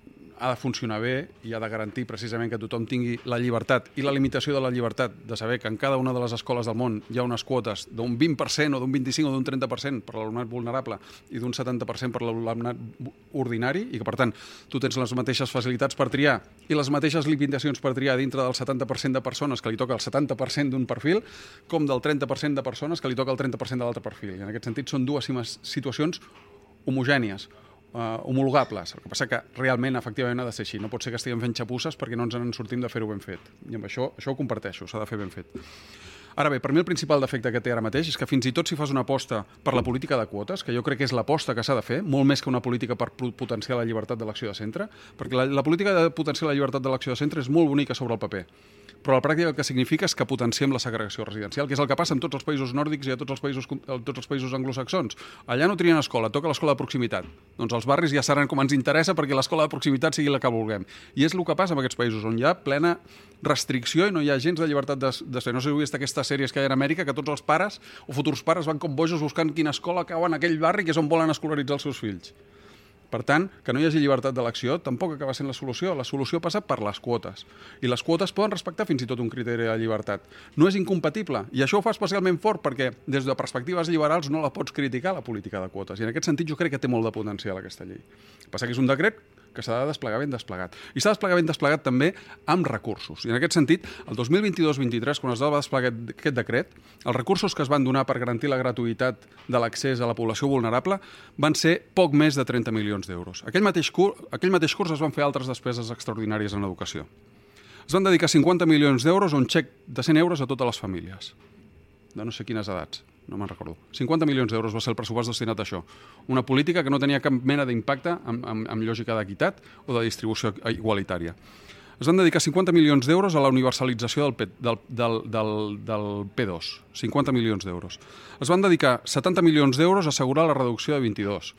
ha de funcionar bé i ha de garantir precisament que tothom tingui la llibertat i la limitació de la llibertat de saber que en cada una de les escoles del món hi ha unes quotes d'un vint per cent o d'un vint-i-cinc o d'un trenta per cent per l'alumnat vulnerable i d'un setanta per cent per l'alumnat ordinari i que, per tant, tu tens les mateixes facilitats per triar i les mateixes limitacions per triar dintre del setanta per cent de persones que li toca el setanta per cent d'un perfil com del trenta per cent de persones que li toca el trenta per cent de l'altre perfil. I en aquest sentit són dues situacions homogènies, uh, homologables. El que passa que realment, efectivament, ha de ser així. No pot ser que estiguem fent xapusses perquè no ens en sortim de fer-ho ben fet. I amb això, això ho comparteixo, s'ha de fer ben fet. Ara bé, per mi el principal defecte que té ara mateix és que fins i tot si fas una aposta per la política de quotes, que jo crec que és l'aposta que s'ha de fer, molt més que una política per potenciar la llibertat d'elecció de centre, perquè la, la política de potenciar la llibertat d'elecció de centre és molt bonica sobre el paper, però la pràctica el que significa és que potenciem la segregació residencial, que és el que passa en tots els països nòrdics i a tots els països, tots els països anglosaxons. Allà no trien escola, toca l'escola de proximitat. Doncs els barris ja seran com ens interessa perquè l'escola de proximitat sigui la que vulguem. I és el que passa en aquests països, on hi ha plena restricció i no hi ha gens de llibertat de, de ser. No sé si heu vist aquestes sèries que hi ha en Amèrica, que tots els pares o futurs pares van com bojos buscant quina escola cau en aquell barri que és on volen escolaritzar els seus fills. Per tant, que no hi hagi llibertat d'elecció tampoc acaba sent la solució. La solució passa per les quotes. I les quotes poden respectar fins i tot un criteri de llibertat. No és incompatible. I això ho fa especialment fort perquè des de perspectives liberals no la pots criticar, la política de quotes. I en aquest sentit jo crec que té molt de potencial aquesta llei. El que passa que és un decret que s'ha de desplegar ben desplegat. I s'ha de desplegar ben desplegat també amb recursos. I en aquest sentit, el dos mil vint-i-dos vint-i-tres, quan es va desplegar aquest decret, els recursos que es van donar per garantir la gratuïtat de l'accés a la població vulnerable van ser poc més de trenta milions d'euros. Aquell mateix curs, aquell mateix curs es van fer altres despeses extraordinàries en educació. Es van dedicar cinquanta milions d'euros a un xec de cent euros a totes les famílies, de no sé quines edats. No me'n recordo. cinquanta milions d'euros va ser el pressupost destinat a això. Una política que no tenia cap mena d'impacte amb, amb, amb lògica d'equitat o de distribució igualitària. Es van dedicar cinquanta milions d'euros a la universalització del, P, del, del, del, del P dos. cinquanta milions d'euros. Es van dedicar setanta milions d'euros a assegurar la reducció de vint-i-dos,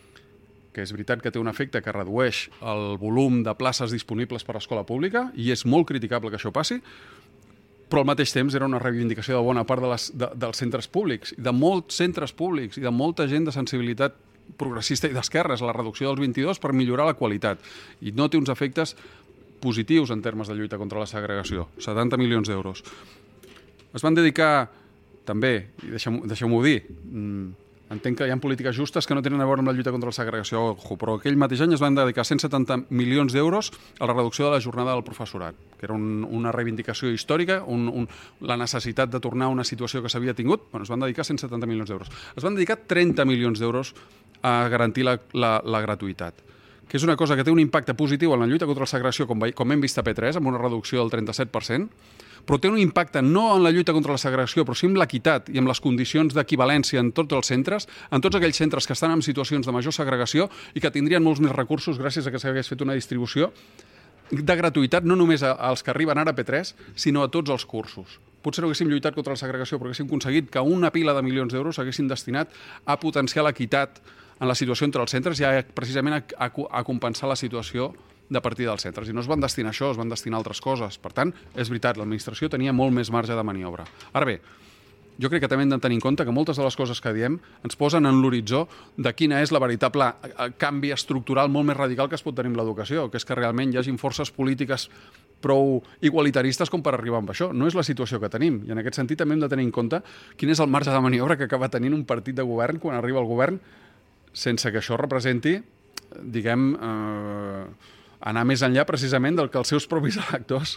que és veritat que té un efecte que redueix el volum de places disponibles per a l'escola pública i és molt criticable que això passi, però al mateix temps era una reivindicació de bona part de les, de, dels centres públics, de molts centres públics i de molta gent de sensibilitat progressista i d'esquerres, la reducció dels vint-i-dos per millorar la qualitat. I no té uns efectes positius en termes de lluita contra la segregació. setanta milions d'euros. Es van dedicar també, i deixeu-m'ho deixeu dir, entenc que hi ha polítiques justes que no tenen a veure amb la lluita contra la segregació, però aquell mateix any es van dedicar cent setanta milions d'euros a la reducció de la jornada del professorat, que era un, una reivindicació històrica, un, un, la necessitat de tornar a una situació que s'havia tingut. Bueno, es van dedicar cent setanta milions d'euros. Es van dedicar trenta milions d'euros a garantir la, la, la gratuïtat, que és una cosa que té un impacte positiu en la lluita contra la segregació, com, com hem vist a P tres, amb una reducció del trenta-set per cent, però té un impacte no en la lluita contra la segregació, però sí en l'equitat i en les condicions d'equivalència en tots els centres, en tots aquells centres que estan en situacions de major segregació i que tindrien molts més recursos gràcies a que s'hagués fet una distribució de gratuïtat no només als que arriben ara a P tres, sinó a tots els cursos. Potser no haguéssim lluitat contra la segregació, però haguéssim aconseguit que una pila de milions d'euros s'haguessin destinat a potenciar l'equitat en la situació entre els centres i a, precisament a, a, a compensar la situació de partida dels centres. I no es van destinar a això, es van destinar a altres coses. Per tant, és veritat, l'administració tenia molt més marge de maniobra. Ara bé, jo crec que també hem de tenir en compte que moltes de les coses que diem ens posen en l'horitzó de quina és la veritable canvi estructural molt més radical que es pot tenir amb l'educació, que és que realment hi hagin forces polítiques prou igualitaristes com per arribar amb això. No és la situació que tenim. I en aquest sentit també hem de tenir en compte quin és el marge de maniobra que acaba tenint un partit de govern quan arriba al govern sense que això representi, diguem, eh, anar més enllà precisament del que els seus propis electors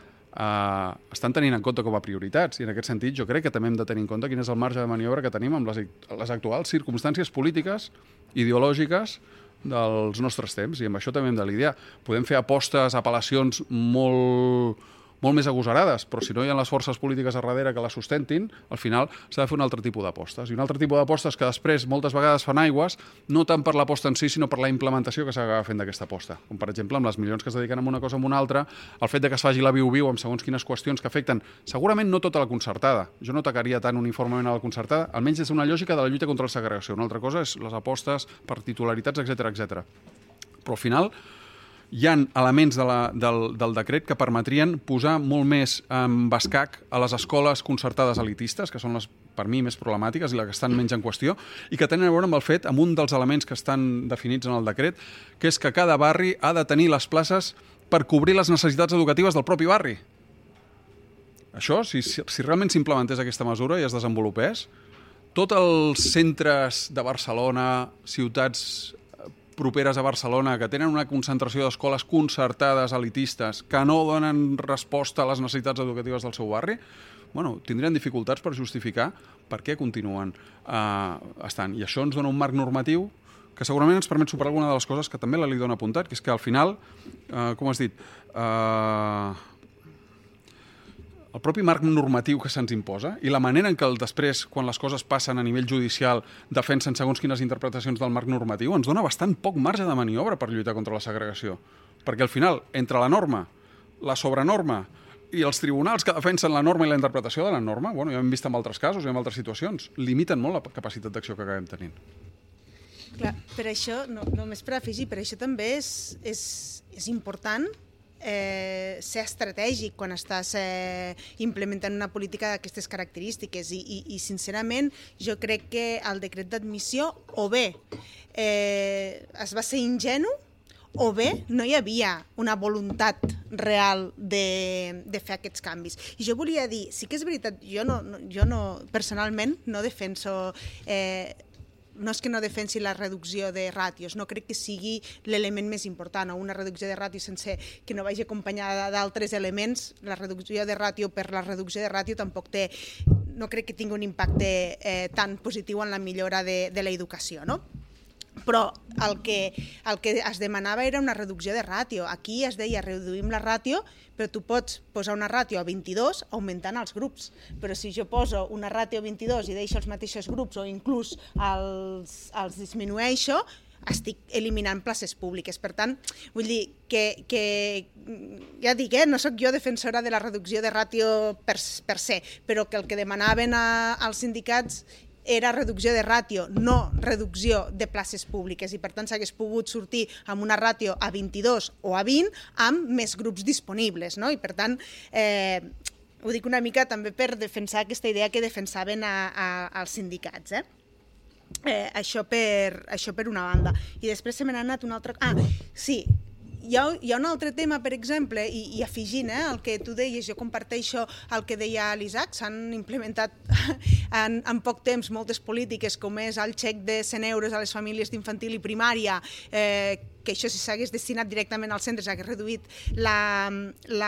eh, estan tenint en compte com a prioritats. I en aquest sentit jo crec que també hem de tenir en compte quin és el marge de maniobra que tenim amb les, les actuals circumstàncies polítiques, ideològiques dels nostres temps. I amb això també hem de lidiar. Podem fer apostes, apel·lacions molt, molt més agosarades, però si no hi ha les forces polítiques a darrere que la sustentin, al final s'ha de fer un altre tipus d'apostes. I un altre tipus d'apostes que després moltes vegades fan aigües, no tant per l'aposta en si, sinó per la implementació que s'acaba fent d'aquesta aposta. Com per exemple amb les milions que es dediquen a una cosa o a una altra, el fet de que es faci la viu-viu amb segons quines qüestions que afecten segurament no tota la concertada. Jo no atacaria tan uniformement a la concertada, almenys des d'una lògica de la lluita contra la segregació. Una altra cosa és les apostes per titularitats, etcètera, etcètera. Però al final hi ha elements de la, del, del decret que permetrien posar molt més en escac a les escoles concertades elitistes, que són les per mi, més problemàtiques i les que estan menys en qüestió, i que tenen a veure amb el fet, amb un dels elements que estan definits en el decret, que és que cada barri ha de tenir les places per cobrir les necessitats educatives del propi barri. Això, si, si realment s'implementés aquesta mesura i es desenvolupés, tots els centres de Barcelona, ciutats properes a Barcelona, que tenen una concentració d'escoles concertades, elitistes, que no donen resposta a les necessitats educatives del seu barri, bueno, tindrien dificultats per justificar per què continuen eh, estant. I això ens dona un marc normatiu que segurament ens permet superar alguna de les coses que també la Ley dona apuntat, que és que al final, eh, com has dit, eh, el propi marc normatiu que se'ns imposa i la manera en què el després, quan les coses passen a nivell judicial, defensen segons quines interpretacions del marc normatiu, ens dona bastant poc marge de maniobra per lluitar contra la segregació. Perquè al final, entre la norma, la sobrenorma i els tribunals que defensen la norma i la interpretació de la norma, bueno, ja hem vist en altres casos i en altres situacions, limiten molt la capacitat d'acció que acabem tenint. Clar, per això, no, només per afegir, per això també és, és, és important Eh, ser estratègic quan estàs eh, implementant una política d'aquestes característiques i, i, i sincerament jo crec que el decret d'admissió o bé eh, es va ser ingenu o bé no hi havia una voluntat real de, de fer aquests canvis. I jo volia dir, sí que és veritat, jo, no, jo no, personalment no defenso... Eh, no és que no defensi la reducció de ràtios, no crec que sigui l'element més important, o una reducció de ràtio sense que no vagi acompanyada d'altres elements. La reducció de ràtio per la reducció de ràtio tampoc té, no crec que tingui un impacte eh, tan positiu en la millora de, de l'educació, no? Però el que, el que es demanava era una reducció de ràtio. Aquí es deia reduïm la ràtio, però tu pots posar una ràtio a vint-i-dos augmentant els grups. Però si jo poso una ràtio a vint-i-dos i deixo els mateixos grups o inclús els, els disminueixo, estic eliminant places públiques. Per tant, vull dir que, que ja dic, eh, no sóc jo defensora de la reducció de ràtio per, per se, però que el que demanaven a, als sindicats era reducció de ràtio, no reducció de places públiques, i per tant s'hagués pogut sortir amb una ràtio a vint-i-dos o a vint amb més grups disponibles, no? I per tant, eh, ho dic una mica també per defensar aquesta idea que defensaven a, a, als sindicats, eh? Eh, això, per, això per una banda. I després se me n'ha anat una altra... Ah, sí, hi ha, hi ha un altre tema, per exemple, i, i afegint eh, el que tu deies, jo comparteixo el que deia l'Isaac, s'han implementat en, en poc temps moltes polítiques com és el xec de cent euros a les famílies d'infantil i primària, eh, que això si s'hagués destinat directament als centres hagués reduït la, la,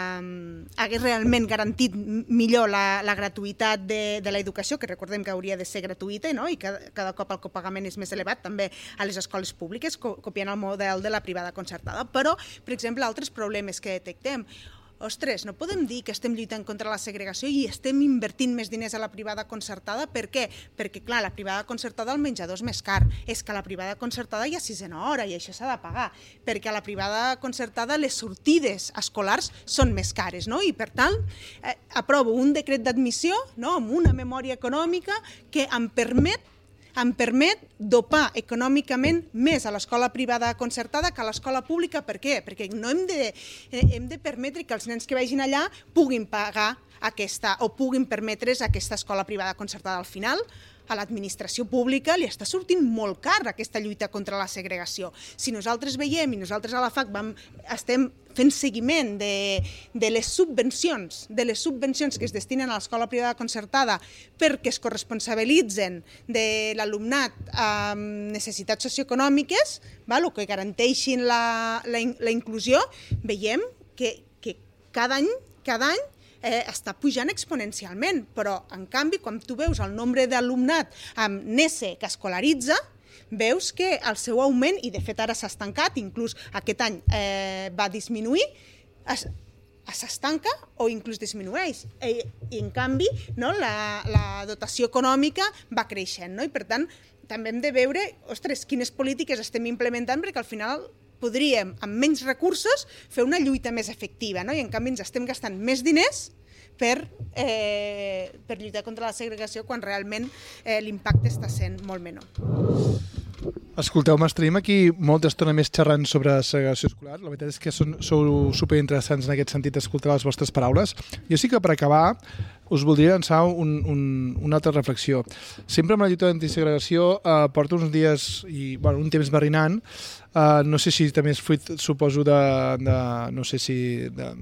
hagués realment garantit millor la, la gratuïtat de, de l'educació, que recordem que hauria de ser gratuïta, no? I cada, cada cop el copagament és més elevat també a les escoles públiques, copiant el model de la privada concertada. Però, per exemple, altres problemes que detectem. Ostres, no podem dir que estem lluitant contra la segregació i estem invertint més diners a la privada concertada. Per què? Perquè, clar, la privada concertada el menjador és més car. És que a la privada concertada hi ha sisena hora i això s'ha de pagar. Perquè a la privada concertada les sortides escolars són més cares, no? I, per tant, eh, aprovo un decret d'admissió, no?, amb una memòria econòmica que em permet em permet dopar econòmicament més a l'escola privada concertada que a l'escola pública. Per què? Perquè no hem de, hem de permetre que els nens que vagin allà puguin pagar aquesta, o puguin permetre's aquesta escola privada concertada. Al final, a l'administració pública li està sortint molt car aquesta lluita contra la segregació. Si nosaltres veiem, i nosaltres a la F A C vam, estem fent seguiment de, de les subvencions, de les subvencions que es destinen a l'escola privada concertada perquè es corresponsabilitzen de l'alumnat amb necessitats socioeconòmiques, val, o que garanteixin la, la, la inclusió, veiem que, que cada any, cada any Eh, està pujant exponencialment, però en canvi quan tu veus el nombre d'alumnat amb NESE que escolaritza, veus que el seu augment, i de fet ara s'ha estancat, inclús aquest any eh, va disminuir, s'estanca o inclús disminueix. I, i en canvi no, la, la dotació econòmica va creixent, no? I per tant també hem de veure, ostres, quines polítiques estem implementant, perquè al final podríem, amb menys recursos, fer una lluita més efectiva, no? I en canvi ens estem gastant més diners per, eh, per lluitar contra la segregació quan realment eh, l'impacte està sent molt menor. Escolteu-me, estaríem aquí molta estona més xerrant sobre segregació escolar. La veritat és que són, sou superinteressants en aquest sentit d'escoltar les vostres paraules. Jo sí que per acabar us voldria llançar un, un, una altra reflexió. Sempre amb la lluita d'antisegregació eh, porto uns dies i bueno, un temps barrinant. Uh, no sé si també és fruit, suposo, de, de no sé si de,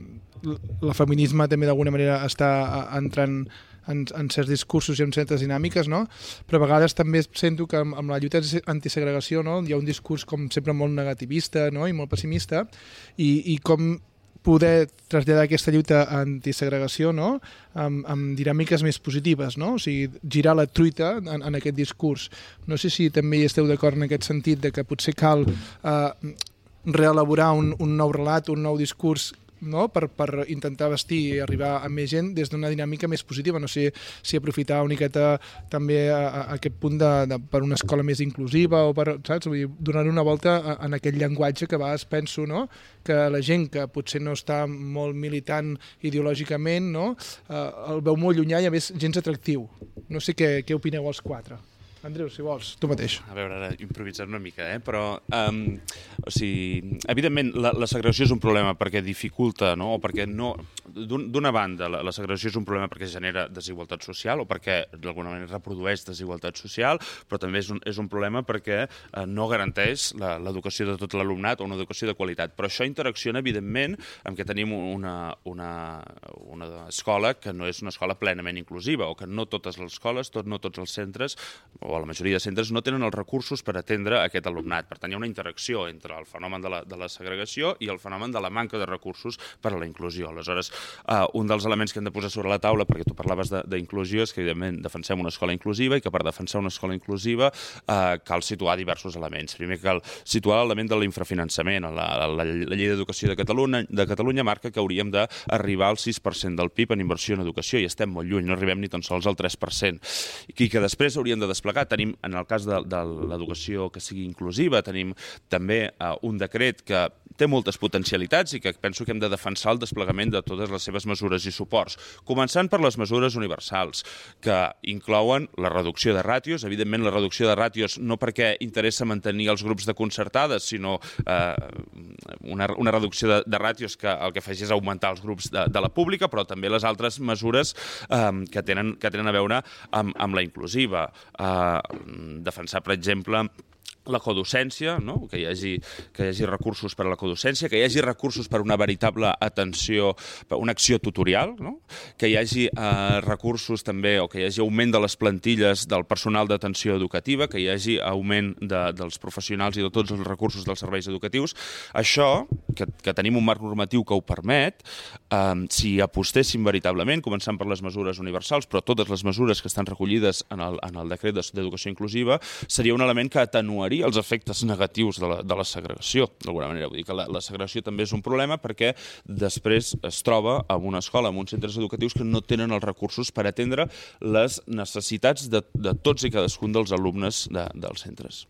el feminisme també d'alguna manera està entrant en, en certs discursos i en certes dinàmiques, no? Però a vegades també sento que amb, amb la lluita antisegregació, no, hi ha un discurs com sempre molt negativista, no, i molt pessimista, i, i com poder traslladar aquesta lluita antisegregació, no, amb, amb dinàmiques més positives, no? O sigui, girar la truita en, en aquest discurs. No sé si també hi esteu d'acord en aquest sentit de que potser cal eh, reelaborar un, un nou relat, un nou discurs, no? per, per intentar vestir i arribar a més gent des d'una dinàmica més positiva. No sé si aprofitar una miqueta també a, a aquest punt de, de, per una escola més inclusiva o per, saps? Vull dir, donar una volta a, en aquest llenguatge que a vegades penso, no? Que la gent que potser no està molt militant ideològicament, no? Eh, el veu molt llunyà i a més gens atractiu. No sé què, què opineu els quatre. Andreu, si vols, tu mateix. A veure, ara improvisant una mica, eh? Però, um, o sigui, evidentment, la, la segregació és un problema perquè dificulta, no? O perquè no... D'una banda, la, la segregació és un problema perquè genera desigualtat social o perquè, d'alguna manera, reprodueix desigualtat social, però també és un, és un problema perquè eh, no garanteix l'educació de tot l'alumnat o una educació de qualitat. Però això interacciona, evidentment, amb que tenim una, una, una escola que no és una escola plenament inclusiva o que no totes les escoles, tot, no tots els centres, o la majoria de centres no tenen els recursos per atendre aquest alumnat. Per tant, hi ha una interacció entre el fenomen de la, de la segregació i el fenomen de la manca de recursos per a la inclusió. Aleshores, uh, un dels elements que hem de posar sobre la taula, perquè tu parlaves d'inclusió, és que, evidentment, defensem una escola inclusiva i que per defensar una escola inclusiva uh, cal situar diversos elements. Primer cal situar l'element de l'infrafinançament. La, la, la llei d'educació de Catalunya, de Catalunya marca que hauríem d'arribar al sis per cent del P I B en inversió en educació i estem molt lluny, no arribem ni tan sols al tres per cent. I que després hauríem de desplegar. Tenim, en el cas de, de l'educació que sigui inclusiva, tenim també uh, un decret que té moltes potencialitats i que penso que hem de defensar el desplegament de totes les seves mesures i suports. Començant per les mesures universals, que inclouen la reducció de ràtios, evidentment la reducció de ràtios no perquè interessa mantenir els grups de concertades, sinó eh, una, una reducció de, de ràtios que el que faci és augmentar els grups de, de la pública, però també les altres mesures eh, que, tenen, que tenen a veure amb, amb la inclusiva. Eh, defensar, per exemple, la codocència, no? que, hi hagi, que hi hagi recursos per a la codocència, que hi hagi recursos per a una veritable atenció, per una acció tutorial, no? que hi hagi eh, recursos també, o que hi hagi augment de les plantilles del personal d'atenció educativa, que hi hagi augment de, dels professionals i de tots els recursos dels serveis educatius. Això, que, que tenim un marc normatiu que ho permet, eh, si apostéssim veritablement, començant per les mesures universals, però totes les mesures que estan recollides en el, en el decret d'educació inclusiva, seria un element que atenuaria els efectes negatius de la, de la segregació, d'alguna manera. Vull dir que la, la segregació també és un problema perquè després es troba en una escola, en uns centres educatius que no tenen els recursos per atendre les necessitats de, de tots i cadascun dels alumnes de, dels centres.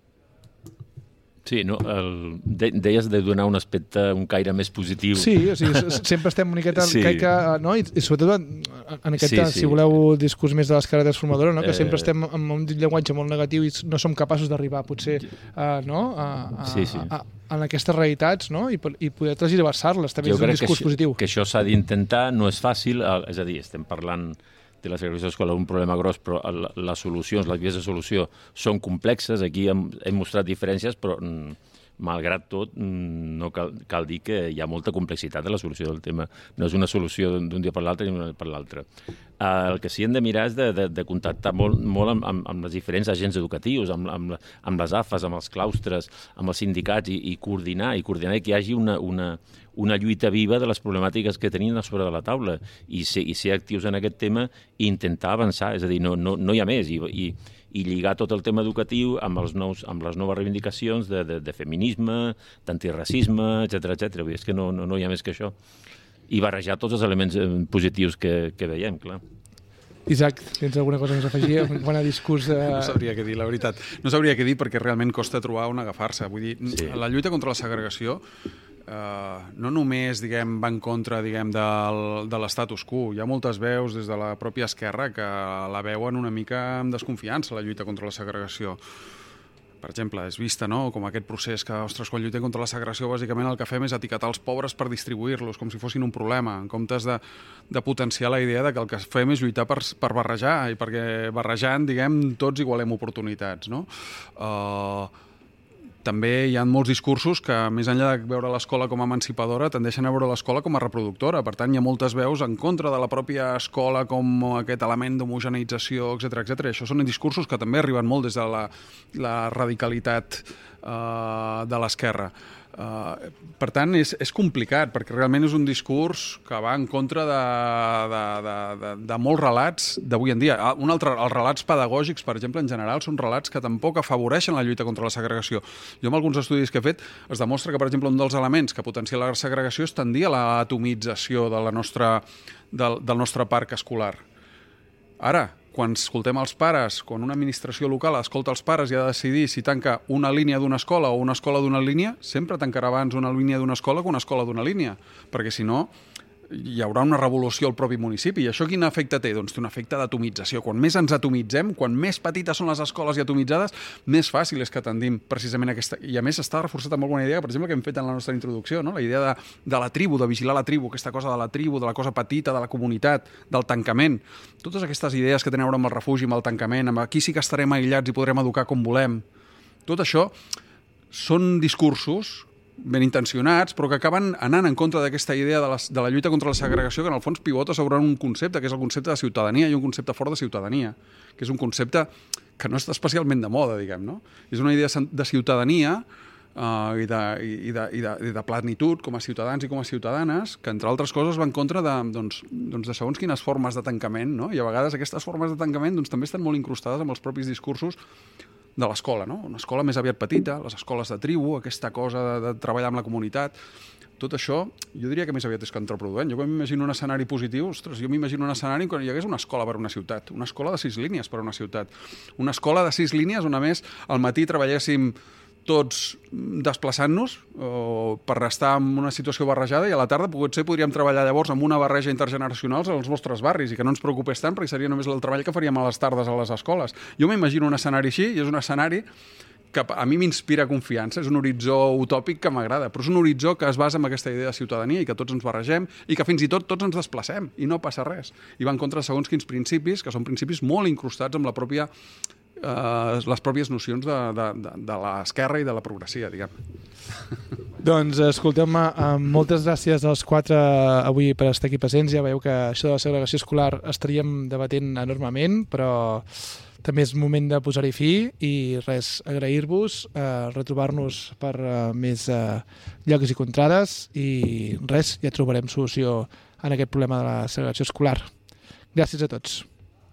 Sí, no, el, de, deies de donar un aspecte, un caire més positiu. Sí, o sigui, sempre estem una miqueta... Sí. Que, no? I, I sobretot en aquest, sí, sí. si voleu, discurs més de l'escala transformadora, no? que eh... sempre estem amb un llenguatge molt negatiu i no som capaços d'arribar, potser, a, no? a, a, sí, sí. a, a, en aquestes realitats, no? I, i poder transversar-les, també jo és un discurs que positiu. Que això s'ha d'intentar, no és fàcil, és a dir, estem parlant de la segregació escolar, un problema gros, però les solucions, les vies de solució són complexes. Aquí hem, hem mostrat diferències, però malgrat tot no cal, cal dir que hi ha molta complexitat en la solució del tema. No és una solució d'un dia per l'altre ni d'un dia per l'altre. El que sí hem de mirar és de, de, de contactar molt, molt amb, amb, amb els diferents agents educatius, amb, amb, amb les A F As, amb els claustres, amb els sindicats i, i coordinar, i coordinar que hi hagi una, una, una lluita viva de les problemàtiques que tenim a sobre de la taula i ser, i ser actius en aquest tema i intentar avançar. És a dir, no, no, no hi ha més. I, i, i lligar tot el tema educatiu amb, els nous, amb les noves reivindicacions de, de, de feminisme, d'antiracisme, etcètera, etcètera. És que no, no, no hi ha més que això. I barrejar tots els elements positius que, que veiem, clar. Isaac, tens alguna cosa més a afegir? Quan a discurs... De... No sabria què dir, la veritat. No sabria què dir perquè realment costa trobar on agafar-se. Vull dir, sí. La lluita contra la segregació eh, no només, diguem, va en contra, diguem, del, de l'estatus quo. Hi ha moltes veus des de la pròpia esquerra que la veuen una mica amb desconfiança, la lluita contra la segregació. per exemple, és vista, no?, com aquest procés que, ostres, quan lluitem contra la segregació, bàsicament el que fem és etiquetar els pobres per distribuir-los, com si fossin un problema, en comptes de, de potenciar la idea de que el que fem és lluitar per, per barrejar, i perquè barrejant, diguem, tots igualem oportunitats, no? Uh, també hi ha molts discursos que, més enllà de veure l'escola com a emancipadora, tendeixen a veure l'escola com a reproductora. Per tant, hi ha moltes veus en contra de la pròpia escola com aquest element d'homogeneïtzació, etcètera, etcètera. Això són discursos que també arriben molt des de la, la radicalitat uh, de l'esquerra. Uh, per tant, és, és complicat, perquè realment és un discurs que va en contra de, de, de, de, de molts relats d'avui en dia. Un altre, els relats pedagògics, per exemple, en general, són relats que tampoc afavoreixen la lluita contra la segregació. Jo, amb alguns estudis que he fet, es demostra que, per exemple, un dels elements que potencia la segregació és tendir a l'atomització de la nostra, del, del nostre parc escolar. Ara, quan escoltem els pares, quan una administració local escolta els pares i ha de decidir si tanca una línia d'una escola o una escola d'una línia, sempre tancarà abans una línia d'una escola que una escola d'una línia, perquè si no hi haurà una revolució al propi municipi. I això quin efecte té? Doncs té un efecte d'atomització. Quan més ens atomitzem, quan més petites són les escoles i atomitzades, més fàcil és que tendim precisament a aquesta... I a més està reforçat amb alguna idea, per exemple, que hem fet en la nostra introducció, no? La idea de, de la tribu, de vigilar la tribu, aquesta cosa de la tribu, de la cosa petita, de la comunitat, del tancament. Totes aquestes idees que tenen a veure amb el refugi, amb el tancament, amb aquí sí que estarem aïllats i podrem educar com volem. Tot això són discursos ben intencionats, però que acaben anant en contra d'aquesta idea de la, de la lluita contra la segregació, que en el fons pivota sobre un concepte, que és el concepte de ciutadania, i un concepte fort de ciutadania, que és un concepte que no està especialment de moda, diguem, no? És una idea de ciutadania uh, i, de, i, de, i, de, i de plenitud com a ciutadans i com a ciutadanes, que, entre altres coses, va en contra de, doncs, doncs de segons quines formes de tancament, no? I a vegades aquestes formes de tancament doncs, també estan molt incrustades amb els propis discursos de l'escola, no? Una escola més aviat petita, les escoles de tribu, aquesta cosa de, de treballar amb la comunitat. Tot això, jo diria que més aviat és contraproduent. Jo quan m'imagino un escenari positiu, ostres, jo m'imagino un escenari quan hi hagués una escola per una ciutat, una escola de sis línies per una ciutat, una escola de sis línies on, a més, al matí treballéssim tots desplaçant-nos o per estar en una situació barrejada, i a la tarda potser podríem treballar llavors amb una barreja intergeneracional als vostres barris i que no ens preocupés tant, perquè seria només el treball que faríem a les tardes a les escoles. Jo m'imagino un escenari així, i és un escenari que a mi m'inspira confiança, és un horitzó utòpic que m'agrada, però és un horitzó que es basa en aquesta idea de ciutadania i que tots ens barregem i que fins i tot tots ens desplacem i no passa res. I va en contra segons quins principis, que són principis molt incrustats amb la pròpia Uh, les pròpies nocions de, de, de, de l'esquerra i de la progressia, diguem. Doncs escolteu-me, uh, moltes gràcies als quatre avui per estar aquí presents. Ja veieu que això de la segregació escolar estaríem debatent enormement, però també és moment de posar-hi fi i res, agrair-vos, uh, retrobar-nos per uh, més uh, llocs i contrades i res, ja trobarem solució en aquest problema de la segregació escolar. Gràcies a tots.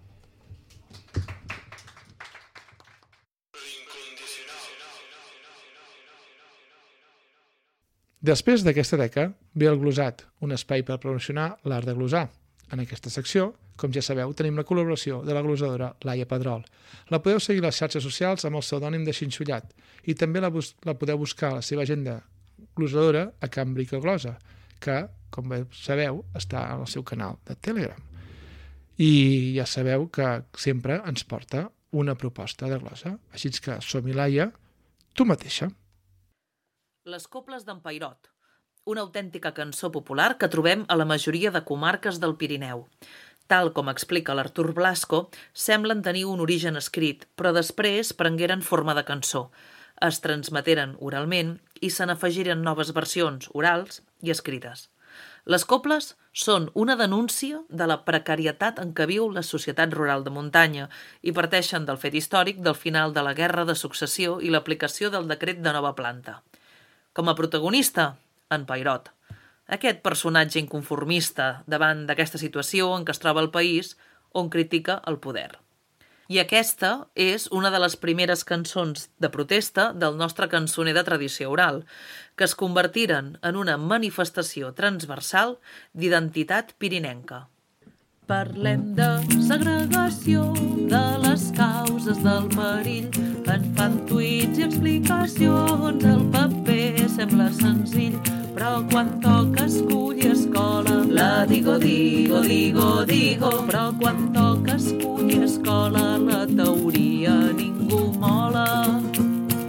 Després d'aquesta teca ve el glosat, un espai per promocionar l'art de glosar. En aquesta secció, com ja sabeu, tenim la col·laboració de la glosadora Laia Pedrol. La podeu seguir a les xarxes socials amb el pseudònim de Xinxollat i també la, la podeu buscar a la seva agenda glosadora a Cambrica Glosa, que, com sabeu, està al seu canal de Telegram. I ja sabeu que sempre ens porta una proposta de glosa. Així que som-hi, Laia, tu mateixa. Les coples d'en Peirot, una autèntica cançó popular que trobem a la majoria de comarques del Pirineu. Tal com explica l'Artur Blasco, semblen tenir un origen escrit, però després prengueren forma de cançó. Es transmeteren oralment i se n'afegiren noves versions orals i escrites. Les coples són una denúncia de la precarietat en què viu la societat rural de muntanya i parteixen del fet històric del final de la Guerra de Successió i l'aplicació del decret de nova planta. Com a protagonista, en Peirot, aquest personatge inconformista davant d'aquesta situació en què es troba el país on critica el poder. I aquesta és una de les primeres cançons de protesta del nostre cançoner de tradició oral, que es convertiren en una manifestació transversal d'identitat pirinenca. Parlem de segregació, de les causes del perill, en fan tuits i explicacions, el paper sembla senzill, però quan toca escollir escola, la digo, digo, digo, digo, però quan toca escollir escola, la teoria ningú mola.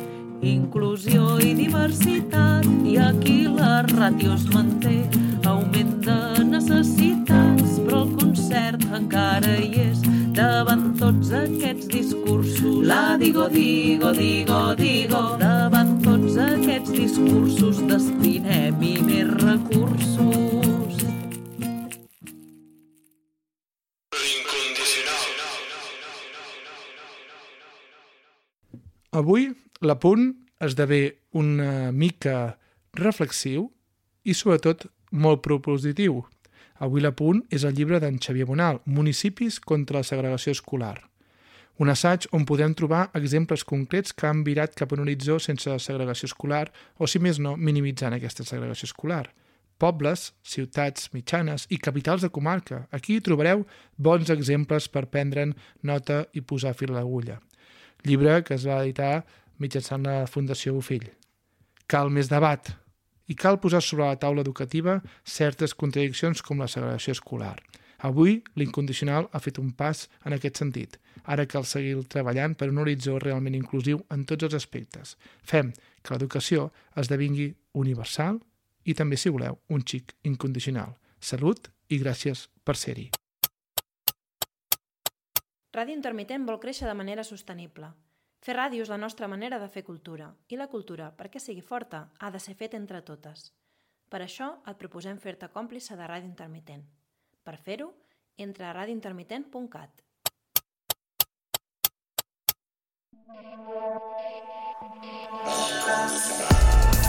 inclusió i diversitat, i aquí la ràtio es manté. Augment de necessitats, però el concert encara hi és. Davant tots aquests discursos, la digo, digo, digo, digo, davant tots aquests discursos destinem-hi més recursos. Avui l'apunt esdevé una mica reflexiu i sobretot molt propositiu. Avui l'apunt és el llibre d'en Xavier Bonal, Municipis contra la segregació escolar. Un assaig on podem trobar exemples concrets que han virat cap a un horitzó sense segregació escolar o, si més no, minimitzant aquesta segregació escolar. Pobles, ciutats mitjanes i capitals de comarca. Aquí trobareu bons exemples per prendre'n nota i posar fil a l'agulla. Llibre que es va editar mitjançant la Fundació Bofill. Cal més debat i cal posar sobre la taula educativa certes contradiccions com la segregació escolar. Avui, l'Incondicional ha fet un pas en aquest sentit. Ara cal seguir treballant per un horitzó realment inclusiu en tots els aspectes. Fem que l'educació esdevingui universal i també, si voleu, un xic incondicional. Salut i gràcies per ser-hi. Ràdio Intermitent vol créixer de manera sostenible. Fer ràdio és la nostra manera de fer cultura, i la cultura, perquè sigui forta, ha de ser feta entre totes. Per això et proposem fer-te còmplice de Ràdio Intermitent. Per fer-ho, entra a ràdio intermitent punt cat. Thank you.